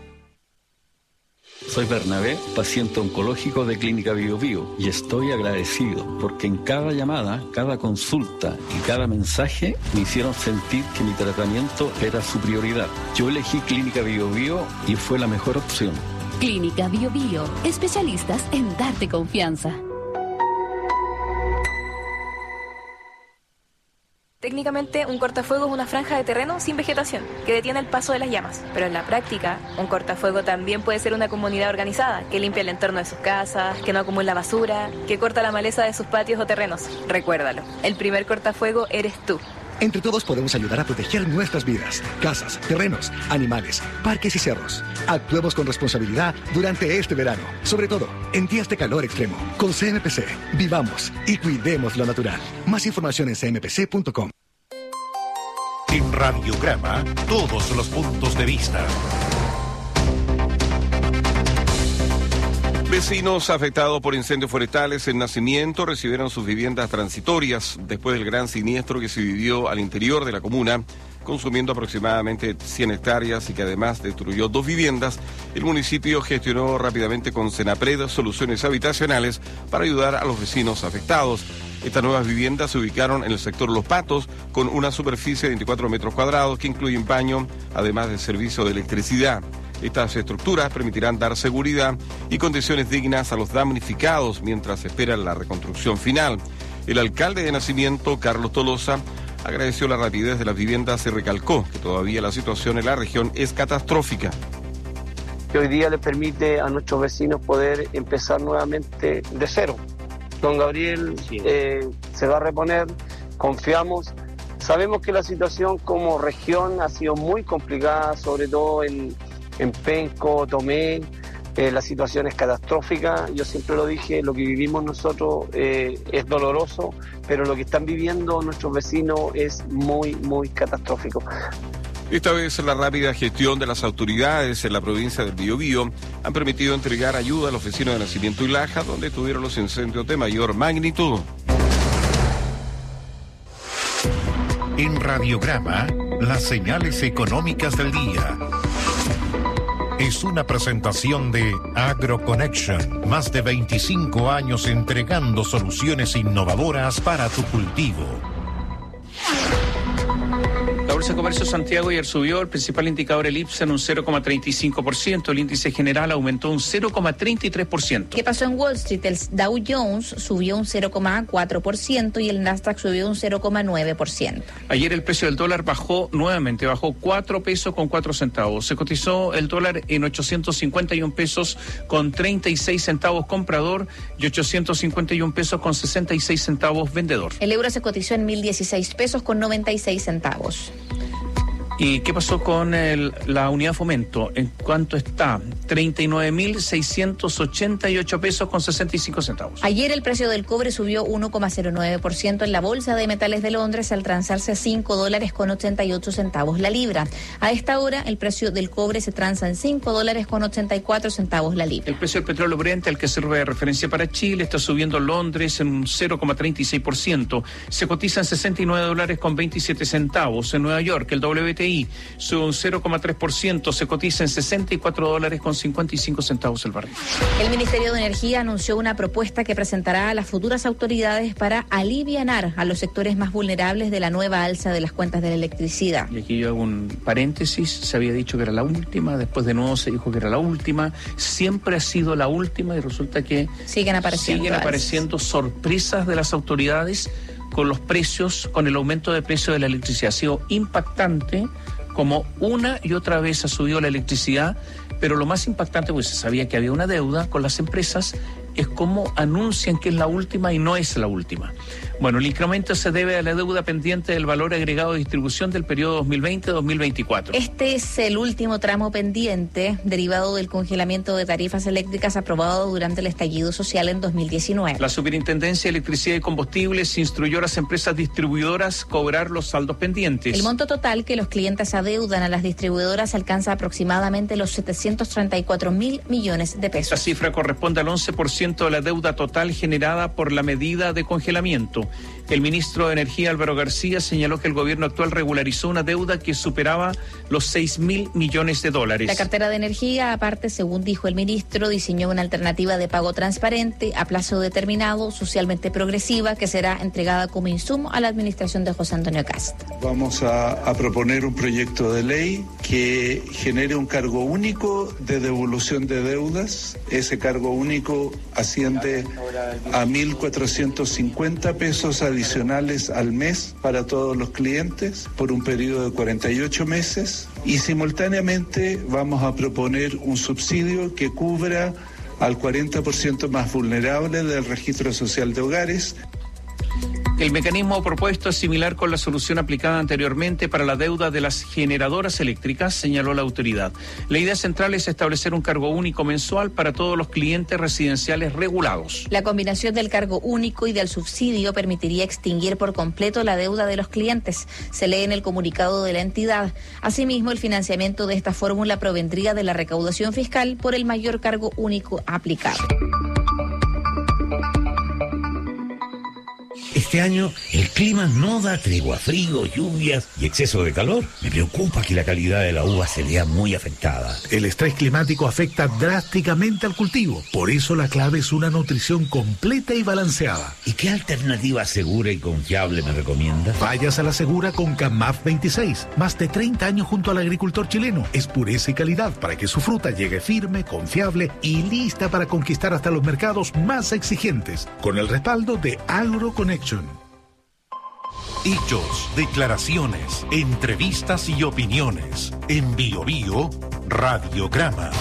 Soy Bernabé, paciente oncológico de Clínica Bio Bio, y estoy agradecido porque en cada llamada, cada consulta y cada mensaje me hicieron sentir que mi tratamiento era su prioridad. Yo elegí Clínica Bio Bio y fue la mejor opción. Clínica Bio Bio, especialistas en darte confianza. Técnicamente, un cortafuego es una franja de terreno sin vegetación, que detiene el paso de las llamas. Pero en la práctica, un cortafuego también puede ser una comunidad organizada, que limpia el entorno de sus casas, que no acumula basura, que corta la maleza de sus patios o terrenos. Recuérdalo, el primer cortafuego eres tú. Entre todos podemos ayudar a proteger nuestras vidas, casas, terrenos, animales, parques y cerros. Actuemos con responsabilidad durante este verano, sobre todo en días de calor extremo. Con CMPC, vivamos y cuidemos lo natural. Más información en cmpc.com. En Radiograma, todos los puntos de vista. Vecinos afectados por incendios forestales en Nacimiento recibieron sus viviendas transitorias después del gran siniestro que se vivió al interior de la comuna, consumiendo aproximadamente 100 hectáreas y que además destruyó 2 viviendas. El municipio gestionó rápidamente con Senapred soluciones habitacionales para ayudar a los vecinos afectados. Estas nuevas viviendas se ubicaron en el sector Los Patos, con una superficie de 24 metros cuadrados que incluyen baño, además de servicio de electricidad. Estas estructuras permitirán dar seguridad y condiciones dignas a los damnificados mientras esperan la reconstrucción final. El alcalde de Nacimiento, Carlos Tolosa, agradeció la rapidez de las viviendas y recalcó que todavía la situación en la región es catastrófica. Que hoy día le permite a nuestros vecinos poder empezar nuevamente de cero. Don Gabriel se va a reponer, confiamos. Sabemos que la situación como región ha sido muy complicada, sobre todo en Penco, Tomé, la situación es catastrófica. Yo siempre lo dije, lo que vivimos nosotros es doloroso, pero lo que están viviendo nuestros vecinos es muy, muy catastrófico. Esta vez la rápida gestión de las autoridades en la provincia del Biobío han permitido entregar ayuda a los vecinos de Nacimiento y Laja, donde tuvieron los incendios de mayor magnitud. En Radiograma, las señales económicas del día. Es una presentación de AgroConnection, más de 25 años entregando soluciones innovadoras para tu cultivo. La Bolsa de Comercio Santiago ayer subió, el principal indicador el IPSA en un 0,35%, el índice general aumentó un 0,33%. ¿Qué pasó en Wall Street? El Dow Jones subió un 0,4% y el Nasdaq subió un 0,9%. Ayer el precio del dólar bajó 4 pesos con 4 centavos. Se cotizó el dólar en 851 pesos con 36 centavos comprador y 851 pesos con 66 centavos vendedor. El euro se cotizó en 1.016 pesos con 96 centavos. ¿Y qué pasó con la unidad fomento? ¿En cuánto está? 39.688 pesos con 65 centavos. Ayer el precio del cobre subió 1,09% en la Bolsa de Metales de Londres al transarse a $5 con 88 centavos la libra. A esta hora el precio del cobre se transa en $5 con 84 centavos la libra. El precio del petróleo Brent, al que sirve de referencia para Chile, está subiendo en Londres en un 0,36%. Se cotiza en $69 con 27 centavos. En Nueva York el WTI sube un 0,3%, se cotiza en $64 con 55 centavos el barril. El Ministerio de Energía anunció una propuesta que presentará a las futuras autoridades para alivianar a los sectores más vulnerables de la nueva alza de las cuentas de la electricidad. Y aquí yo hago un paréntesis, se había dicho que era la última, después de nuevo se dijo que era la última, siempre ha sido la última y resulta que siguen apareciendo sorpresas de las autoridades con los precios, con el aumento de precio de la electricidad. Ha sido impactante como una y otra vez ha subido la electricidad, pero lo más impactante, pues se sabía que había una deuda con las empresas, es cómo anuncian que es la última y no es la última. Bueno, el incremento se debe a la deuda pendiente del valor agregado de distribución del periodo 2020-2024. Este es el último tramo pendiente derivado del congelamiento de tarifas eléctricas aprobado durante el estallido social en 2019. La Superintendencia de Electricidad y Combustibles instruyó a las empresas distribuidoras cobrar los saldos pendientes. El monto total que los clientes adeudan a las distribuidoras alcanza aproximadamente los 734.000 millones de pesos. La cifra corresponde al 11% de la deuda total generada por la medida de congelamiento. El ministro de Energía, Álvaro García, señaló que el gobierno actual regularizó una deuda que superaba los $6.000 millones. La cartera de energía, aparte, según dijo el ministro, diseñó una alternativa de pago transparente, a plazo determinado, socialmente progresiva, que será entregada como insumo a la administración de José Antonio Kast. Vamos a proponer un proyecto de ley que genere un cargo único de devolución de deudas. Ese cargo único asciende a 1.450 pesos al adicionales al mes para todos los clientes por un periodo de 48 meses y simultáneamente vamos a proponer un subsidio que cubra al 40% más vulnerable del registro social de hogares. El mecanismo propuesto es similar con la solución aplicada anteriormente para la deuda de las generadoras eléctricas, señaló la autoridad. La idea central es establecer un cargo único mensual para todos los clientes residenciales regulados. La combinación del cargo único y del subsidio permitiría extinguir por completo la deuda de los clientes, se lee en el comunicado de la entidad. Asimismo, el financiamiento de esta fórmula provendría de la recaudación fiscal por el mayor cargo único aplicado. Este año el clima no da tregua, frío, lluvias y exceso de calor. Me preocupa que la calidad de la uva se vea muy afectada. El estrés climático afecta drásticamente al cultivo. Por eso la clave es una nutrición completa y balanceada. ¿Y qué alternativa segura y confiable me recomiendas? Vayas a la segura con CAMAF 26. Más de 30 años junto al agricultor chileno. Es pureza y calidad para que su fruta llegue firme, confiable y lista para conquistar hasta los mercados más exigentes. Con el respaldo de AgroConnection. Hechos, declaraciones, entrevistas y opiniones. En Bio Bio, Radiograma.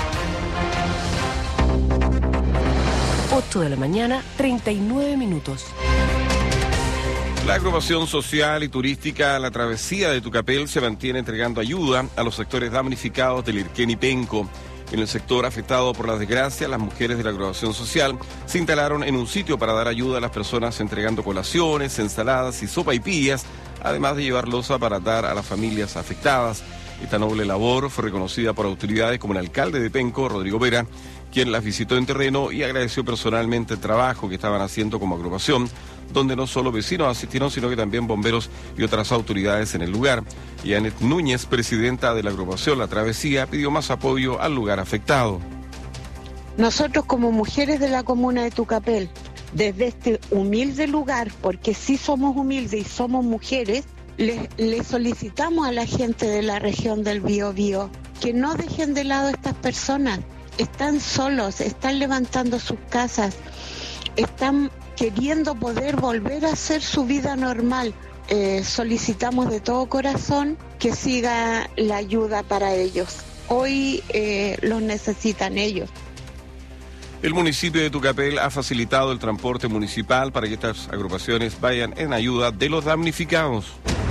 8 de la mañana, 39 minutos. La agrupación social y turística La Travesía de Tucapel se mantiene entregando ayuda a los sectores damnificados del Irquén y Penco. En el sector afectado por las desgracias, las mujeres de la agrupación social se instalaron en un sitio para dar ayuda a las personas entregando colaciones, ensaladas y sopaipillas, además de llevar loza para dar a las familias afectadas. Esta noble labor fue reconocida por autoridades como el alcalde de Penco, Rodrigo Vera, quien las visitó en terreno y agradeció personalmente el trabajo que estaban haciendo como agrupación, donde no solo vecinos asistieron, sino que también bomberos y otras autoridades en el lugar. Y Anet Núñez, presidenta de la agrupación La Travesía, pidió más apoyo al lugar afectado. Nosotros como mujeres de la comuna de Tucapel, desde este humilde lugar, porque sí somos humildes y somos mujeres, le solicitamos a la gente de la región del Biobío que no dejen de lado a estas personas. Están solos, están levantando sus casas, están queriendo poder volver a hacer su vida normal. Solicitamos de todo corazón que siga la ayuda para ellos. Hoy los necesitan ellos. El municipio de Tucapel ha facilitado el transporte municipal para que estas agrupaciones vayan en ayuda de los damnificados.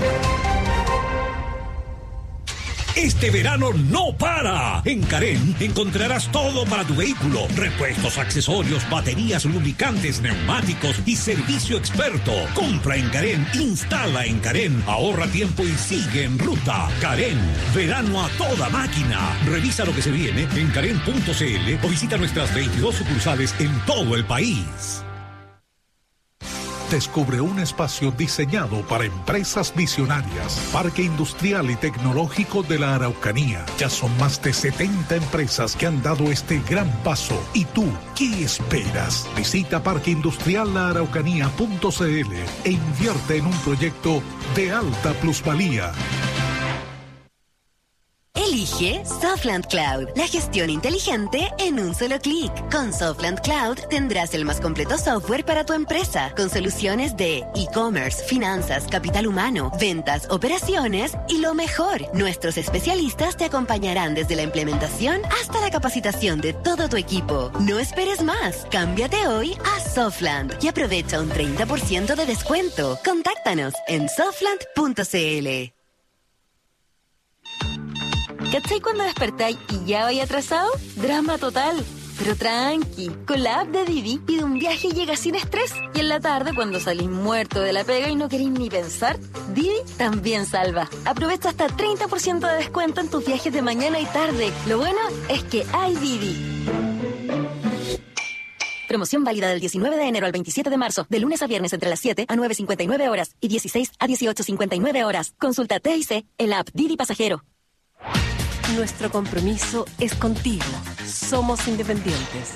Este verano no para. En Carén encontrarás todo para tu vehículo: repuestos, accesorios, baterías, lubricantes, neumáticos y servicio experto. Compra en Carén, instala en Carén, ahorra tiempo y sigue en ruta. Carén, verano a toda máquina. Revisa lo que se viene en carén.cl o visita nuestras 22 sucursales en todo el país. Descubre un espacio diseñado para empresas visionarias. Parque Industrial y Tecnológico de la Araucanía. Ya son más de 70 empresas que han dado este gran paso. ¿Y tú qué esperas? Visita parqueindustriallaaraucanía.cl e invierte en un proyecto de alta plusvalía. Elige Softland Cloud, la gestión inteligente en un solo clic. Con Softland Cloud tendrás el más completo software para tu empresa, con soluciones de e-commerce, finanzas, capital humano, ventas, operaciones y lo mejor, nuestros especialistas te acompañarán desde la implementación hasta la capacitación de todo tu equipo. No esperes más, cámbiate hoy a Softland y aprovecha un 30% de descuento. Contáctanos en softland.cl. ¿Cachai cuando despertáis y ya vais atrasado? Drama total. Pero tranqui, con la app de Didi pide un viaje y llega sin estrés. Y en la tarde, cuando salís muerto de la pega y no queréis ni pensar, Didi también salva. Aprovecha hasta 30% de descuento en tus viajes de mañana y tarde. Lo bueno es que hay Didi. Promoción válida del 19 de enero al 27 de marzo, de lunes a viernes entre las 7 a 9:59 horas y 16 a 18:59 horas. Consulta TIC en la app Didi Pasajero. Nuestro compromiso es contigo. Somos independientes.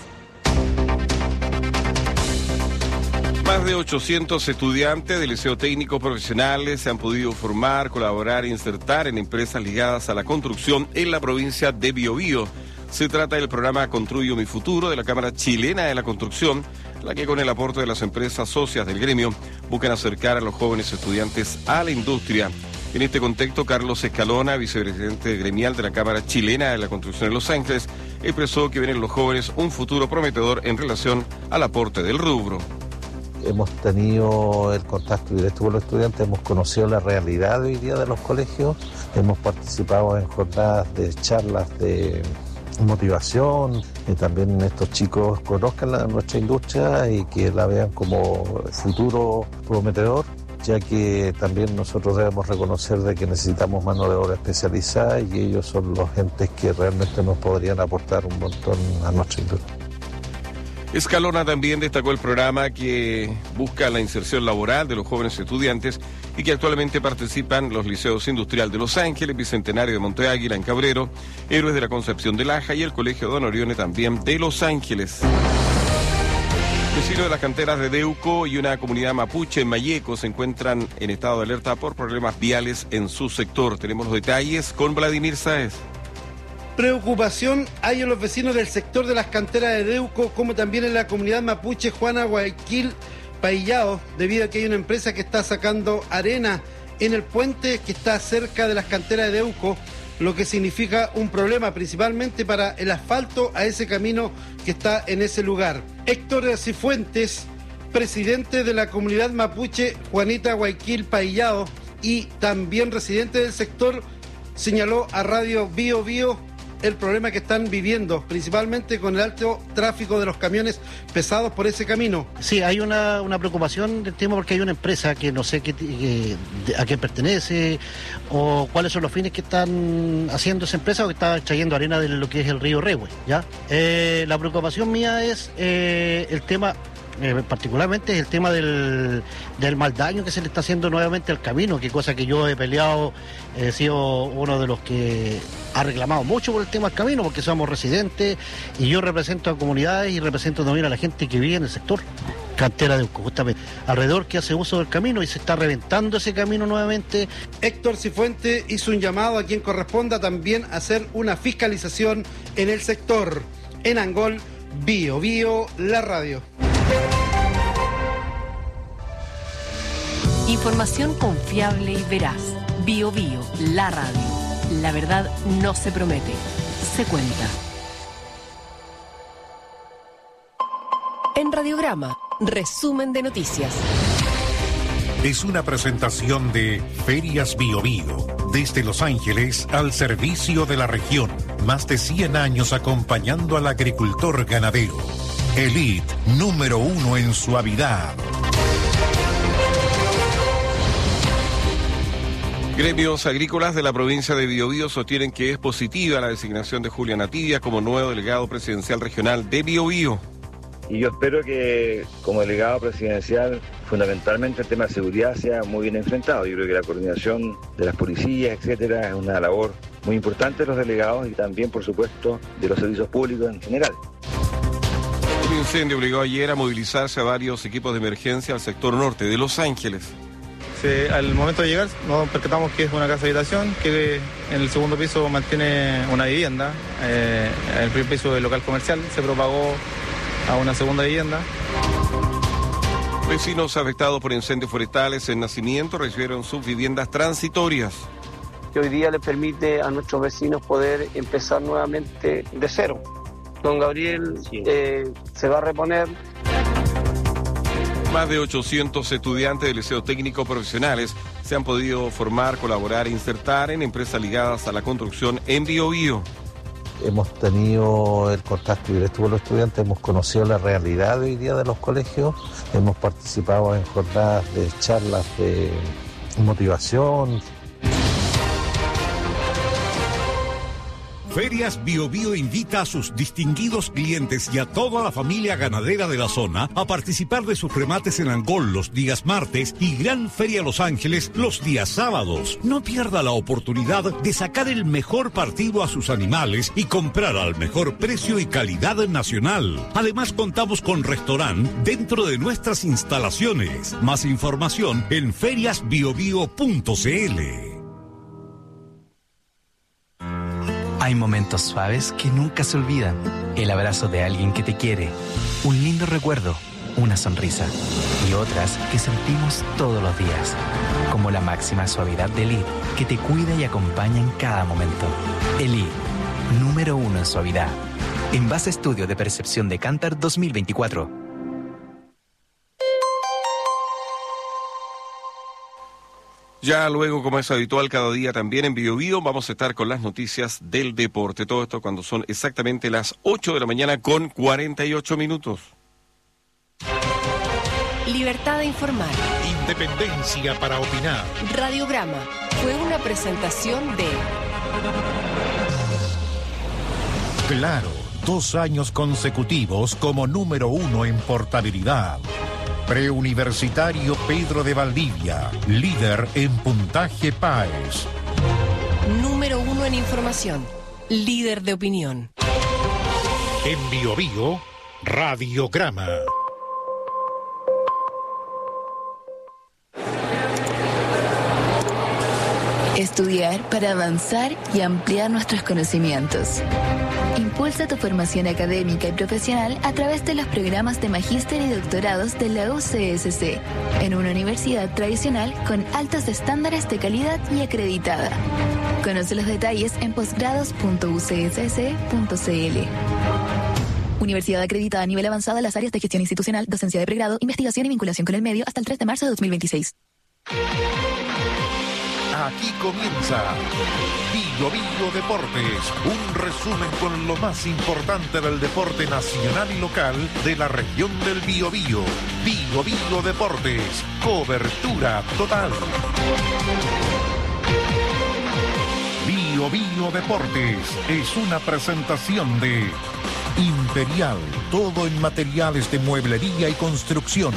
Más de 800 estudiantes del Liceo Técnico Profesionales se han podido formar, colaborar e insertar en empresas ligadas a la construcción en la provincia de Biobío. Se trata del programa Construyo Mi Futuro de la Cámara Chilena de la Construcción, la que con el aporte de las empresas socias del gremio buscan acercar a los jóvenes estudiantes a la industria. En este contexto, Carlos Escalona, vicepresidente gremial de la Cámara Chilena de la Construcción de Los Ángeles, expresó que ven en los jóvenes un futuro prometedor en relación al aporte del rubro. Hemos tenido el contacto directo con los estudiantes, hemos conocido la realidad hoy día de los colegios, hemos participado en jornadas de charlas de motivación, y también estos chicos conozcan nuestra industria y que la vean como futuro prometedor, ya que también nosotros debemos reconocer de que necesitamos mano de obra especializada y ellos son los entes que realmente nos podrían aportar un montón a nuestra industria. Escalona también destacó el programa que busca la inserción laboral de los jóvenes estudiantes y que actualmente participan los liceos Industrial de Los Ángeles, Bicentenario de Monte Águila en Cabrero, Héroes de la Concepción de Laja y el Colegio Don Orione también de Los Ángeles. Vecinos de las canteras de Deuco y una comunidad mapuche en Mayeco se encuentran en estado de alerta por problemas viales en su sector. Tenemos los detalles con Vladimir Sáez. Preocupación hay en los vecinos del sector de las canteras de Deuco, como también en la comunidad mapuche Juana Guayquil Paillao, debido a que hay una empresa que está sacando arena en el puente que está cerca de las canteras de Deuco, lo que significa un problema principalmente para el asfalto a ese camino que está en ese lugar. Héctor Cifuentes, presidente de la comunidad mapuche Juanita Guayquil Paillao y también residente del sector, señaló a Radio Bio Bio el problema que están viviendo, principalmente con el alto tráfico de los camiones pesados por ese camino. Sí, hay una preocupación del tema porque hay una empresa que no sé a qué pertenece o cuáles son los fines que están haciendo esa empresa o que está extrayendo arena de lo que es el río Rehue, ¿ya? La preocupación mía es el tema... particularmente el tema del mal daño que se le está haciendo nuevamente al camino, que cosa que yo he peleado, he sido uno de los que ha reclamado mucho por el tema del camino, porque somos residentes y yo represento a comunidades y represento también a la gente que vive en el sector cantera de justamente alrededor, que hace uso del camino y se está reventando ese camino nuevamente. Héctor Cifuentes hizo un llamado a quien corresponda también a hacer una fiscalización en el sector. En Angol, Bio Bio, la radio. Información confiable y veraz. Bio Bio, la radio. La verdad no se promete, se cuenta. En Radiograma, resumen de noticias. Es una presentación de Ferias Bio Bio, desde Los Ángeles al servicio de la región. Más de 100 años acompañando al agricultor ganadero. Elite, número 1 en suavidad. Gremios agrícolas de la provincia de Biobío sostienen que es positiva la designación de Julia Nativia como nuevo delegado presidencial regional de Biobío. Y yo espero que como delegado presidencial, fundamentalmente el tema de seguridad sea muy bien enfrentado. Yo creo que la coordinación de las policías, etcétera, es una labor muy importante de los delegados y también, por supuesto, de los servicios públicos en general. Un incendio obligó ayer a movilizarse a varios equipos de emergencia al sector norte de Los Ángeles. Al momento de llegar nos percatamos que es una casa de habitación que en el segundo piso mantiene una vivienda. En el primer piso del local comercial se propagó a una segunda vivienda. Vecinos afectados por incendios forestales en Nacimiento recibieron sus viviendas transitorias. Que hoy día le permite a nuestros vecinos poder empezar nuevamente de cero. Don Gabriel se va a reponer. Más de 800 estudiantes de liceos técnicos profesionales se han podido formar, colaborar e insertar en empresas ligadas a la construcción en Biobío. Hemos tenido el contacto directo con los estudiantes, hemos conocido la realidad hoy día de los colegios, hemos participado en jornadas de charlas de motivación. Ferias Bio Bio invita a sus distinguidos clientes y a toda la familia ganadera de la zona a participar de sus remates en Angol los días martes y Gran Feria Los Ángeles los días sábados. No pierda la oportunidad de sacar el mejor partido a sus animales y comprar al mejor precio y calidad nacional. Además contamos con restaurante dentro de nuestras instalaciones. Más información en feriasbiobio.cl. Hay momentos suaves que nunca se olvidan. El abrazo de alguien que te quiere. Un lindo recuerdo. una sonrisa. Y otras que sentimos todos los días, como la máxima suavidad de Elite, que te cuida y acompaña en cada momento. Elite, número 1 en suavidad. En base a estudio de percepción de Kantar 2024. Ya luego, como es habitual cada día también en Bio Bio, vamos a estar con las noticias del deporte. Todo esto cuando son exactamente las 8 de la mañana con 48 minutos. Libertad de informar. Independencia para opinar. Radiograma fue una presentación de... Claro, 2 años consecutivos como número 1 en portabilidad. Preuniversitario Pedro de Valdivia, líder en puntaje PAES. Número 1 en información, líder de opinión. En Bio Bio, Radiograma. Estudiar para avanzar y ampliar nuestros conocimientos. Impulsa tu formación académica y profesional a través de los programas de magíster y doctorados de la UCSC, en una universidad tradicional con altos estándares de calidad y acreditada. Conoce los detalles en posgrados.ucss.cl. Universidad acreditada a nivel avanzado en las áreas de gestión institucional, docencia de pregrado, investigación y vinculación con el medio hasta el 3 de marzo de 2026. Aquí comienza Bio Bio Deportes, un resumen con lo más importante del deporte nacional y local de la región del Biobío. Bio Bio Deportes, cobertura total. Bio Bio Deportes es una presentación de Imperial, todo en materiales de mueblería y construcción.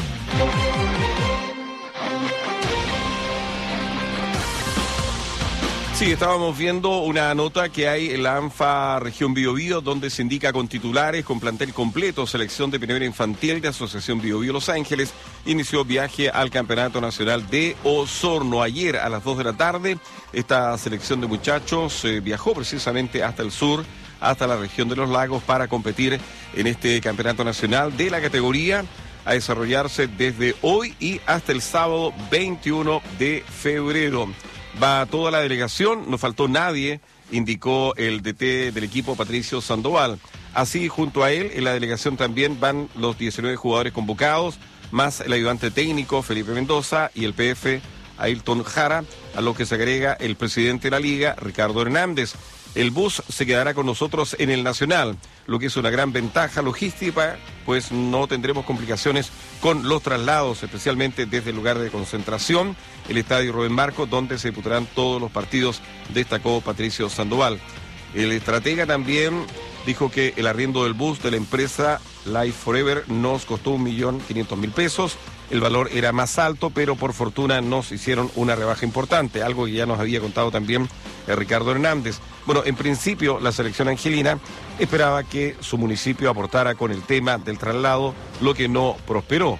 Sí, estábamos viendo una nota que hay en la ANFA Región Biobío, donde se indica con titulares, con plantel completo, selección de primera infantil de Asociación Biobío Los Ángeles, inició viaje al Campeonato Nacional de Osorno. Ayer a las 2 de la tarde, esta selección de muchachos viajó precisamente hasta el sur, hasta la región de los lagos, para competir en este Campeonato Nacional de la categoría, a desarrollarse desde hoy y hasta el sábado 21 de febrero. Va toda la delegación, no faltó nadie, indicó el DT del equipo Patricio Sandoval. Así, junto a él, en la delegación también van los 19 jugadores convocados, más el ayudante técnico Felipe Mendoza y el PF Ailton Jara, a lo que se agrega el presidente de la liga, Ricardo Hernández. El bus se quedará con nosotros en el Nacional, lo que es una gran ventaja logística, pues no tendremos complicaciones con los traslados, especialmente desde el lugar de concentración, el Estadio Rubén Marcos, donde se disputarán todos los partidos, destacó Patricio Sandoval. El estratega también dijo que el arriendo del bus de la empresa Life Forever nos costó 1.500.000 pesos. El valor era más alto, pero por fortuna nos hicieron una rebaja importante, algo que ya nos había contado también Ricardo Hernández. Bueno, en principio la selección angelina esperaba que su municipio aportara con el tema del traslado, lo que no prosperó.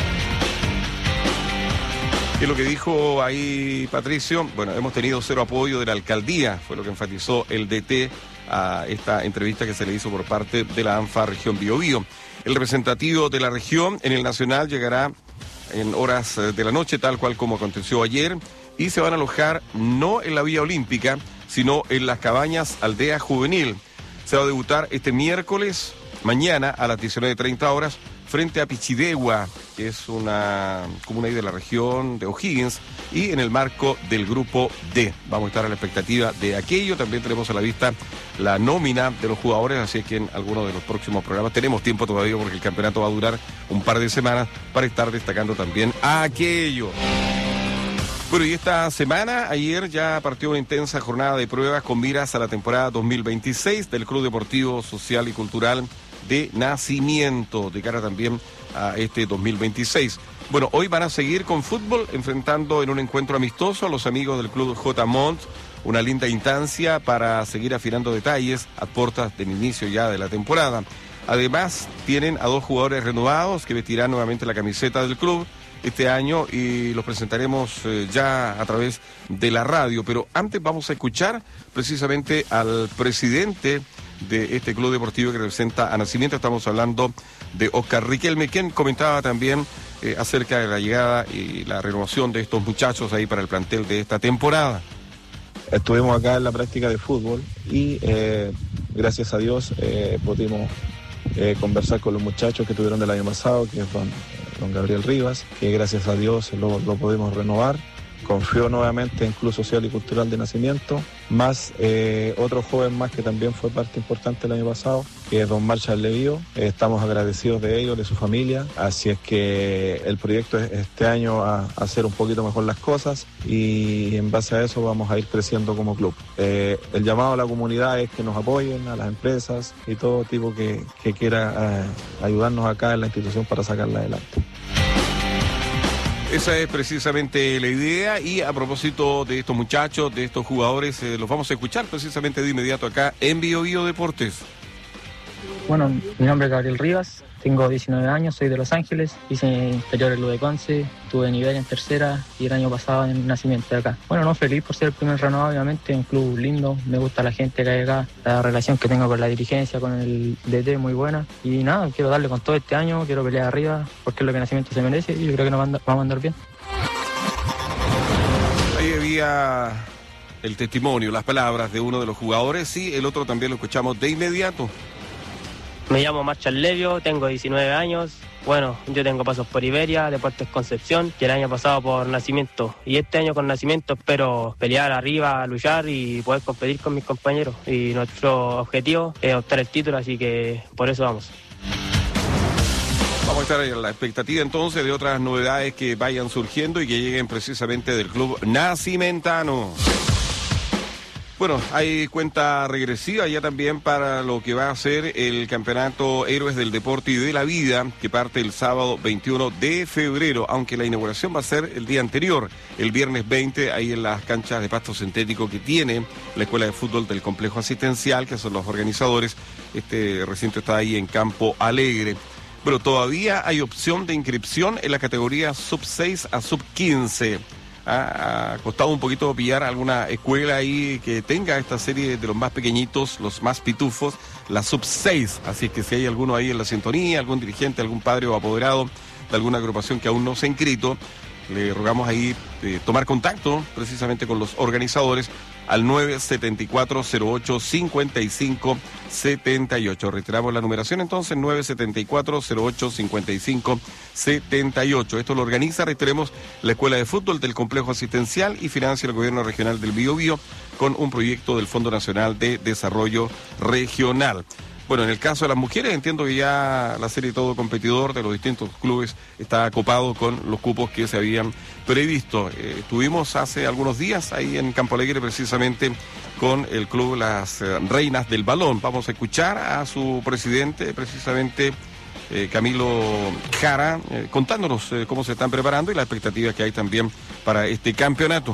¿Qué es lo que dijo ahí Patricio? Bueno, hemos tenido cero apoyo de la alcaldía, fue lo que enfatizó el DT a esta entrevista que se le hizo por parte de la ANFA Región Biobío. El representativo de la región en el Nacional llegará en horas de la noche, tal cual como aconteció ayer, y se van a alojar no en la Vía Olímpica, sino en las Cabañas Aldea Juvenil. Se va a debutar este miércoles, mañana a las 19:30 horas, frente a Pichidegua, que es una comuna ahí de la región de O'Higgins, y en el marco del Grupo D. Vamos a estar a la expectativa de aquello. También tenemos a la vista la nómina de los jugadores, así que en algunos de los próximos programas tenemos tiempo todavía, porque el campeonato va a durar un par de semanas, para estar destacando también aquello. Bueno, y esta semana, ayer ya partió una intensa jornada de pruebas con miras a la temporada 2026 del Club Deportivo Social y Cultural de Nacimiento, de cara también a este 2026. Bueno, hoy van a seguir con fútbol, enfrentando en un encuentro amistoso a los amigos del Club J. Montt, una linda instancia para seguir afinando detalles a puertas del inicio ya de la temporada. Además, tienen a 2 jugadores renovados que vestirán nuevamente la camiseta del club este año, y los presentaremos ya a través de la radio. Pero antes vamos a escuchar precisamente al presidente de este club deportivo que representa a Nacimiento. Estamos hablando de Oscar Riquelme, quien comentaba también acerca de la llegada y la renovación de estos muchachos ahí para el plantel de esta temporada. Estuvimos acá en la práctica de fútbol y gracias a Dios pudimos conversar con los muchachos que tuvieron del año pasado, que es don Gabriel Rivas, que gracias a Dios lo pudimos renovar. Confió nuevamente en Club Social y Cultural de Nacimiento, más otro joven más que también fue parte importante el año pasado, que es don Marshall Levío. Estamos agradecidos de ellos, de su familia, así es que el proyecto es este año a hacer un poquito mejor las cosas y en base a eso vamos a ir creciendo como club. El llamado a la comunidad es que nos apoyen, a las empresas y todo tipo que quiera ayudarnos acá en la institución para sacarla adelante. Esa es precisamente la idea, y a propósito de estos muchachos, de estos jugadores, los vamos a escuchar precisamente de inmediato acá en Bio Bio Deportes. Bueno, mi nombre es Gabriel Rivas, tengo 19 años, soy de Los Ángeles, hice inferior en de Conce, tuve nivel en tercera y el año pasado en Nacimiento de acá. Bueno, no feliz por ser el primer renovado, obviamente, un club lindo, me gusta la gente que hay acá, la relación que tengo con la dirigencia, con el DT muy buena, y nada, quiero darle con todo este año, quiero pelear arriba, porque es lo que Nacimiento se merece y yo creo que nos vamos a andar bien. Ahí había el testimonio, las palabras de uno de los jugadores, y el otro también lo escuchamos de inmediato. Me llamo Marshall Levio, tengo 19 años. Bueno, yo tengo pasos por Iberia, Deportes Concepción, y el año pasado por Nacimiento. Y este año con Nacimiento espero pelear arriba, luchar y poder competir con mis compañeros. Y nuestro objetivo es optar el título, así que por eso vamos. Vamos a estar en la expectativa entonces de otras novedades que vayan surgiendo y que lleguen precisamente del club nacimentano. Bueno, hay cuenta regresiva ya también para lo que va a ser el campeonato Héroes del Deporte y de la Vida, que parte el sábado 21 de febrero, aunque la inauguración va a ser el día anterior, el viernes 20, ahí en las canchas de pasto sintético que tiene la Escuela de Fútbol del Complejo Asistencial, que son los organizadores. Este recinto está ahí en Campo Alegre. Pero todavía hay opción de inscripción en la categoría sub 6 a sub 15. Ha costado un poquito pillar alguna escuela ahí que tenga esta serie de los más pequeñitos, los más pitufos, la sub 6. Así que si hay alguno ahí en la sintonía, algún dirigente, algún padre o apoderado de alguna agrupación que aún no se ha inscrito, le rogamos ahí tomar contacto precisamente con los organizadores al 974-08-55-78. Reiteramos la numeración entonces, 974-08-55-78. Esto lo organiza, reiteremos, la Escuela de Fútbol del Complejo Asistencial y financia el Gobierno Regional del Biobío con un proyecto del Fondo Nacional de Desarrollo Regional. Bueno, en el caso de las mujeres, entiendo que ya la serie Todo Competidor de los distintos clubes está acopado con los cupos que se habían previsto. Estuvimos hace algunos días ahí en Campo Alegre precisamente con el club Las Reinas del Balón. Vamos a escuchar a su presidente, precisamente Camilo Jara, contándonos cómo se están preparando y las expectativas que hay también para este campeonato.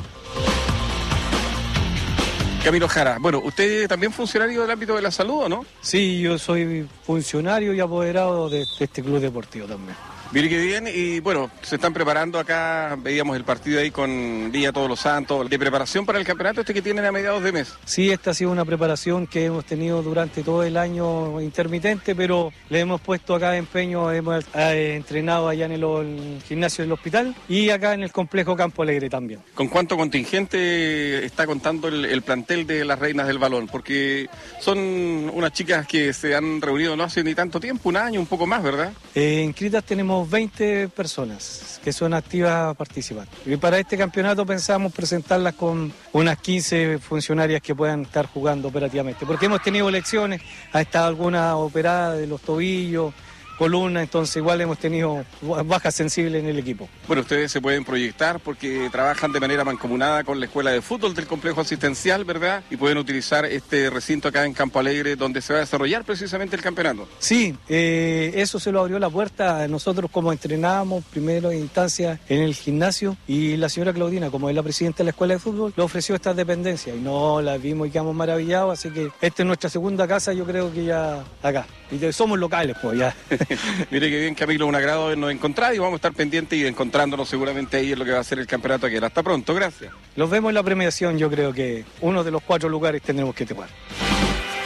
Camilo Jara, bueno, ¿usted es también funcionario del ámbito de la salud o no? Sí, yo soy funcionario y apoderado de este club deportivo también. Mire qué bien, y bueno, se están preparando acá, veíamos el partido ahí con Villa Todos los Santos, de preparación para el campeonato que tienen a mediados de mes. Sí, esta ha sido una preparación que hemos tenido durante todo el año intermitente, pero le hemos puesto acá empeño, hemos entrenado allá en el gimnasio del hospital y acá en el complejo Campo Alegre también. ¿Con cuánto contingente está contando el plantel de las Reinas del Balón? Porque son unas chicas que se han reunido no hace ni tanto tiempo, un año, un poco más, ¿verdad? Inscritas tenemos 20 personas que son activas participantes. Y para este campeonato pensamos presentarlas con unas 15 funcionarias que puedan estar jugando operativamente, porque hemos tenido lesiones, ha estado alguna operada de los tobillos, columna, entonces igual hemos tenido bajas sensibles en el equipo. Bueno, ustedes se pueden proyectar porque trabajan de manera mancomunada con la Escuela de Fútbol del Complejo Asistencial, ¿verdad? Y pueden utilizar este recinto acá en Campo Alegre donde se va a desarrollar precisamente el campeonato. Sí, eso se lo abrió la puerta a nosotros como entrenábamos primero en instancia en el gimnasio, y la señora Claudina, como es la presidenta de la Escuela de Fútbol, le ofreció estas dependencias y no la vimos y quedamos maravillados, así que esta es nuestra segunda casa, yo creo que ya acá. Y somos locales, pues ya. Mire que bien, Camilo, un agrado habernos encontrado y vamos a estar pendientes y encontrándonos seguramente ahí en lo que va a ser el campeonato aquí. Hasta pronto, gracias. Los vemos en la premiación, yo creo que uno de los 4 lugares tendremos que tomar.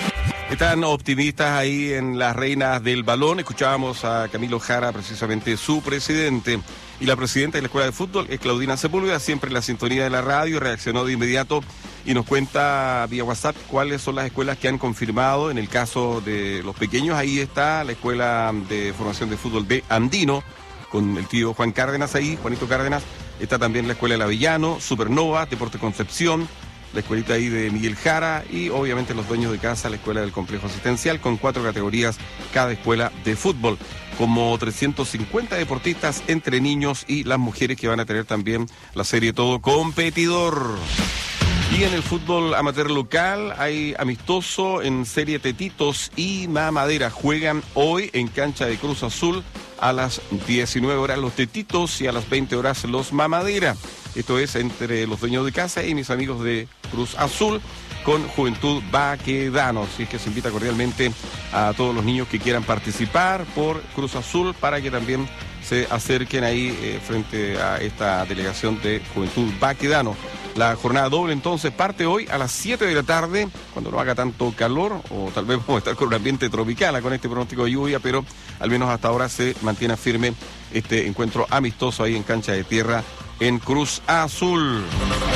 Están optimistas ahí en las reinas del balón. Escuchábamos a Camilo Jara, precisamente su presidente. Y la presidenta de la Escuela de Fútbol es Claudina Sepúlveda, siempre en la sintonía de la radio, reaccionó de inmediato y nos cuenta vía WhatsApp cuáles son las escuelas que han confirmado. En el caso de los pequeños, ahí está la Escuela de Formación de Fútbol de Andino, con el tío Juan Cárdenas ahí, Juanito Cárdenas. Está también la Escuela del Avellano, Supernova, Deporte Concepción, la escuelita ahí de Miguel Jara y obviamente los dueños de casa, la Escuela del Complejo Asistencial, con 4 categorías cada escuela de fútbol. Como 350 deportistas entre niños y las mujeres, que van a tener también la serie Todo Competidor. Y en el fútbol amateur local hay amistoso en serie Tetitos y Mamadera. Juegan hoy en cancha de Cruz Azul a las 19 horas los Tetitos y a las 20 horas los Mamadera. Esto es entre los dueños de casa y mis amigos de Cruz Azul con Juventud Baquedano. Así es que se invita cordialmente a todos los niños que quieran participar por Cruz Azul para que también se acerquen ahí frente a esta delegación de Juventud Baquedano. La jornada doble entonces parte hoy a las 7 de la tarde, cuando no haga tanto calor, o tal vez vamos a estar con un ambiente tropical con este pronóstico de lluvia, pero al menos hasta ahora se mantiene firme este encuentro amistoso ahí en cancha de tierra en Cruz Azul.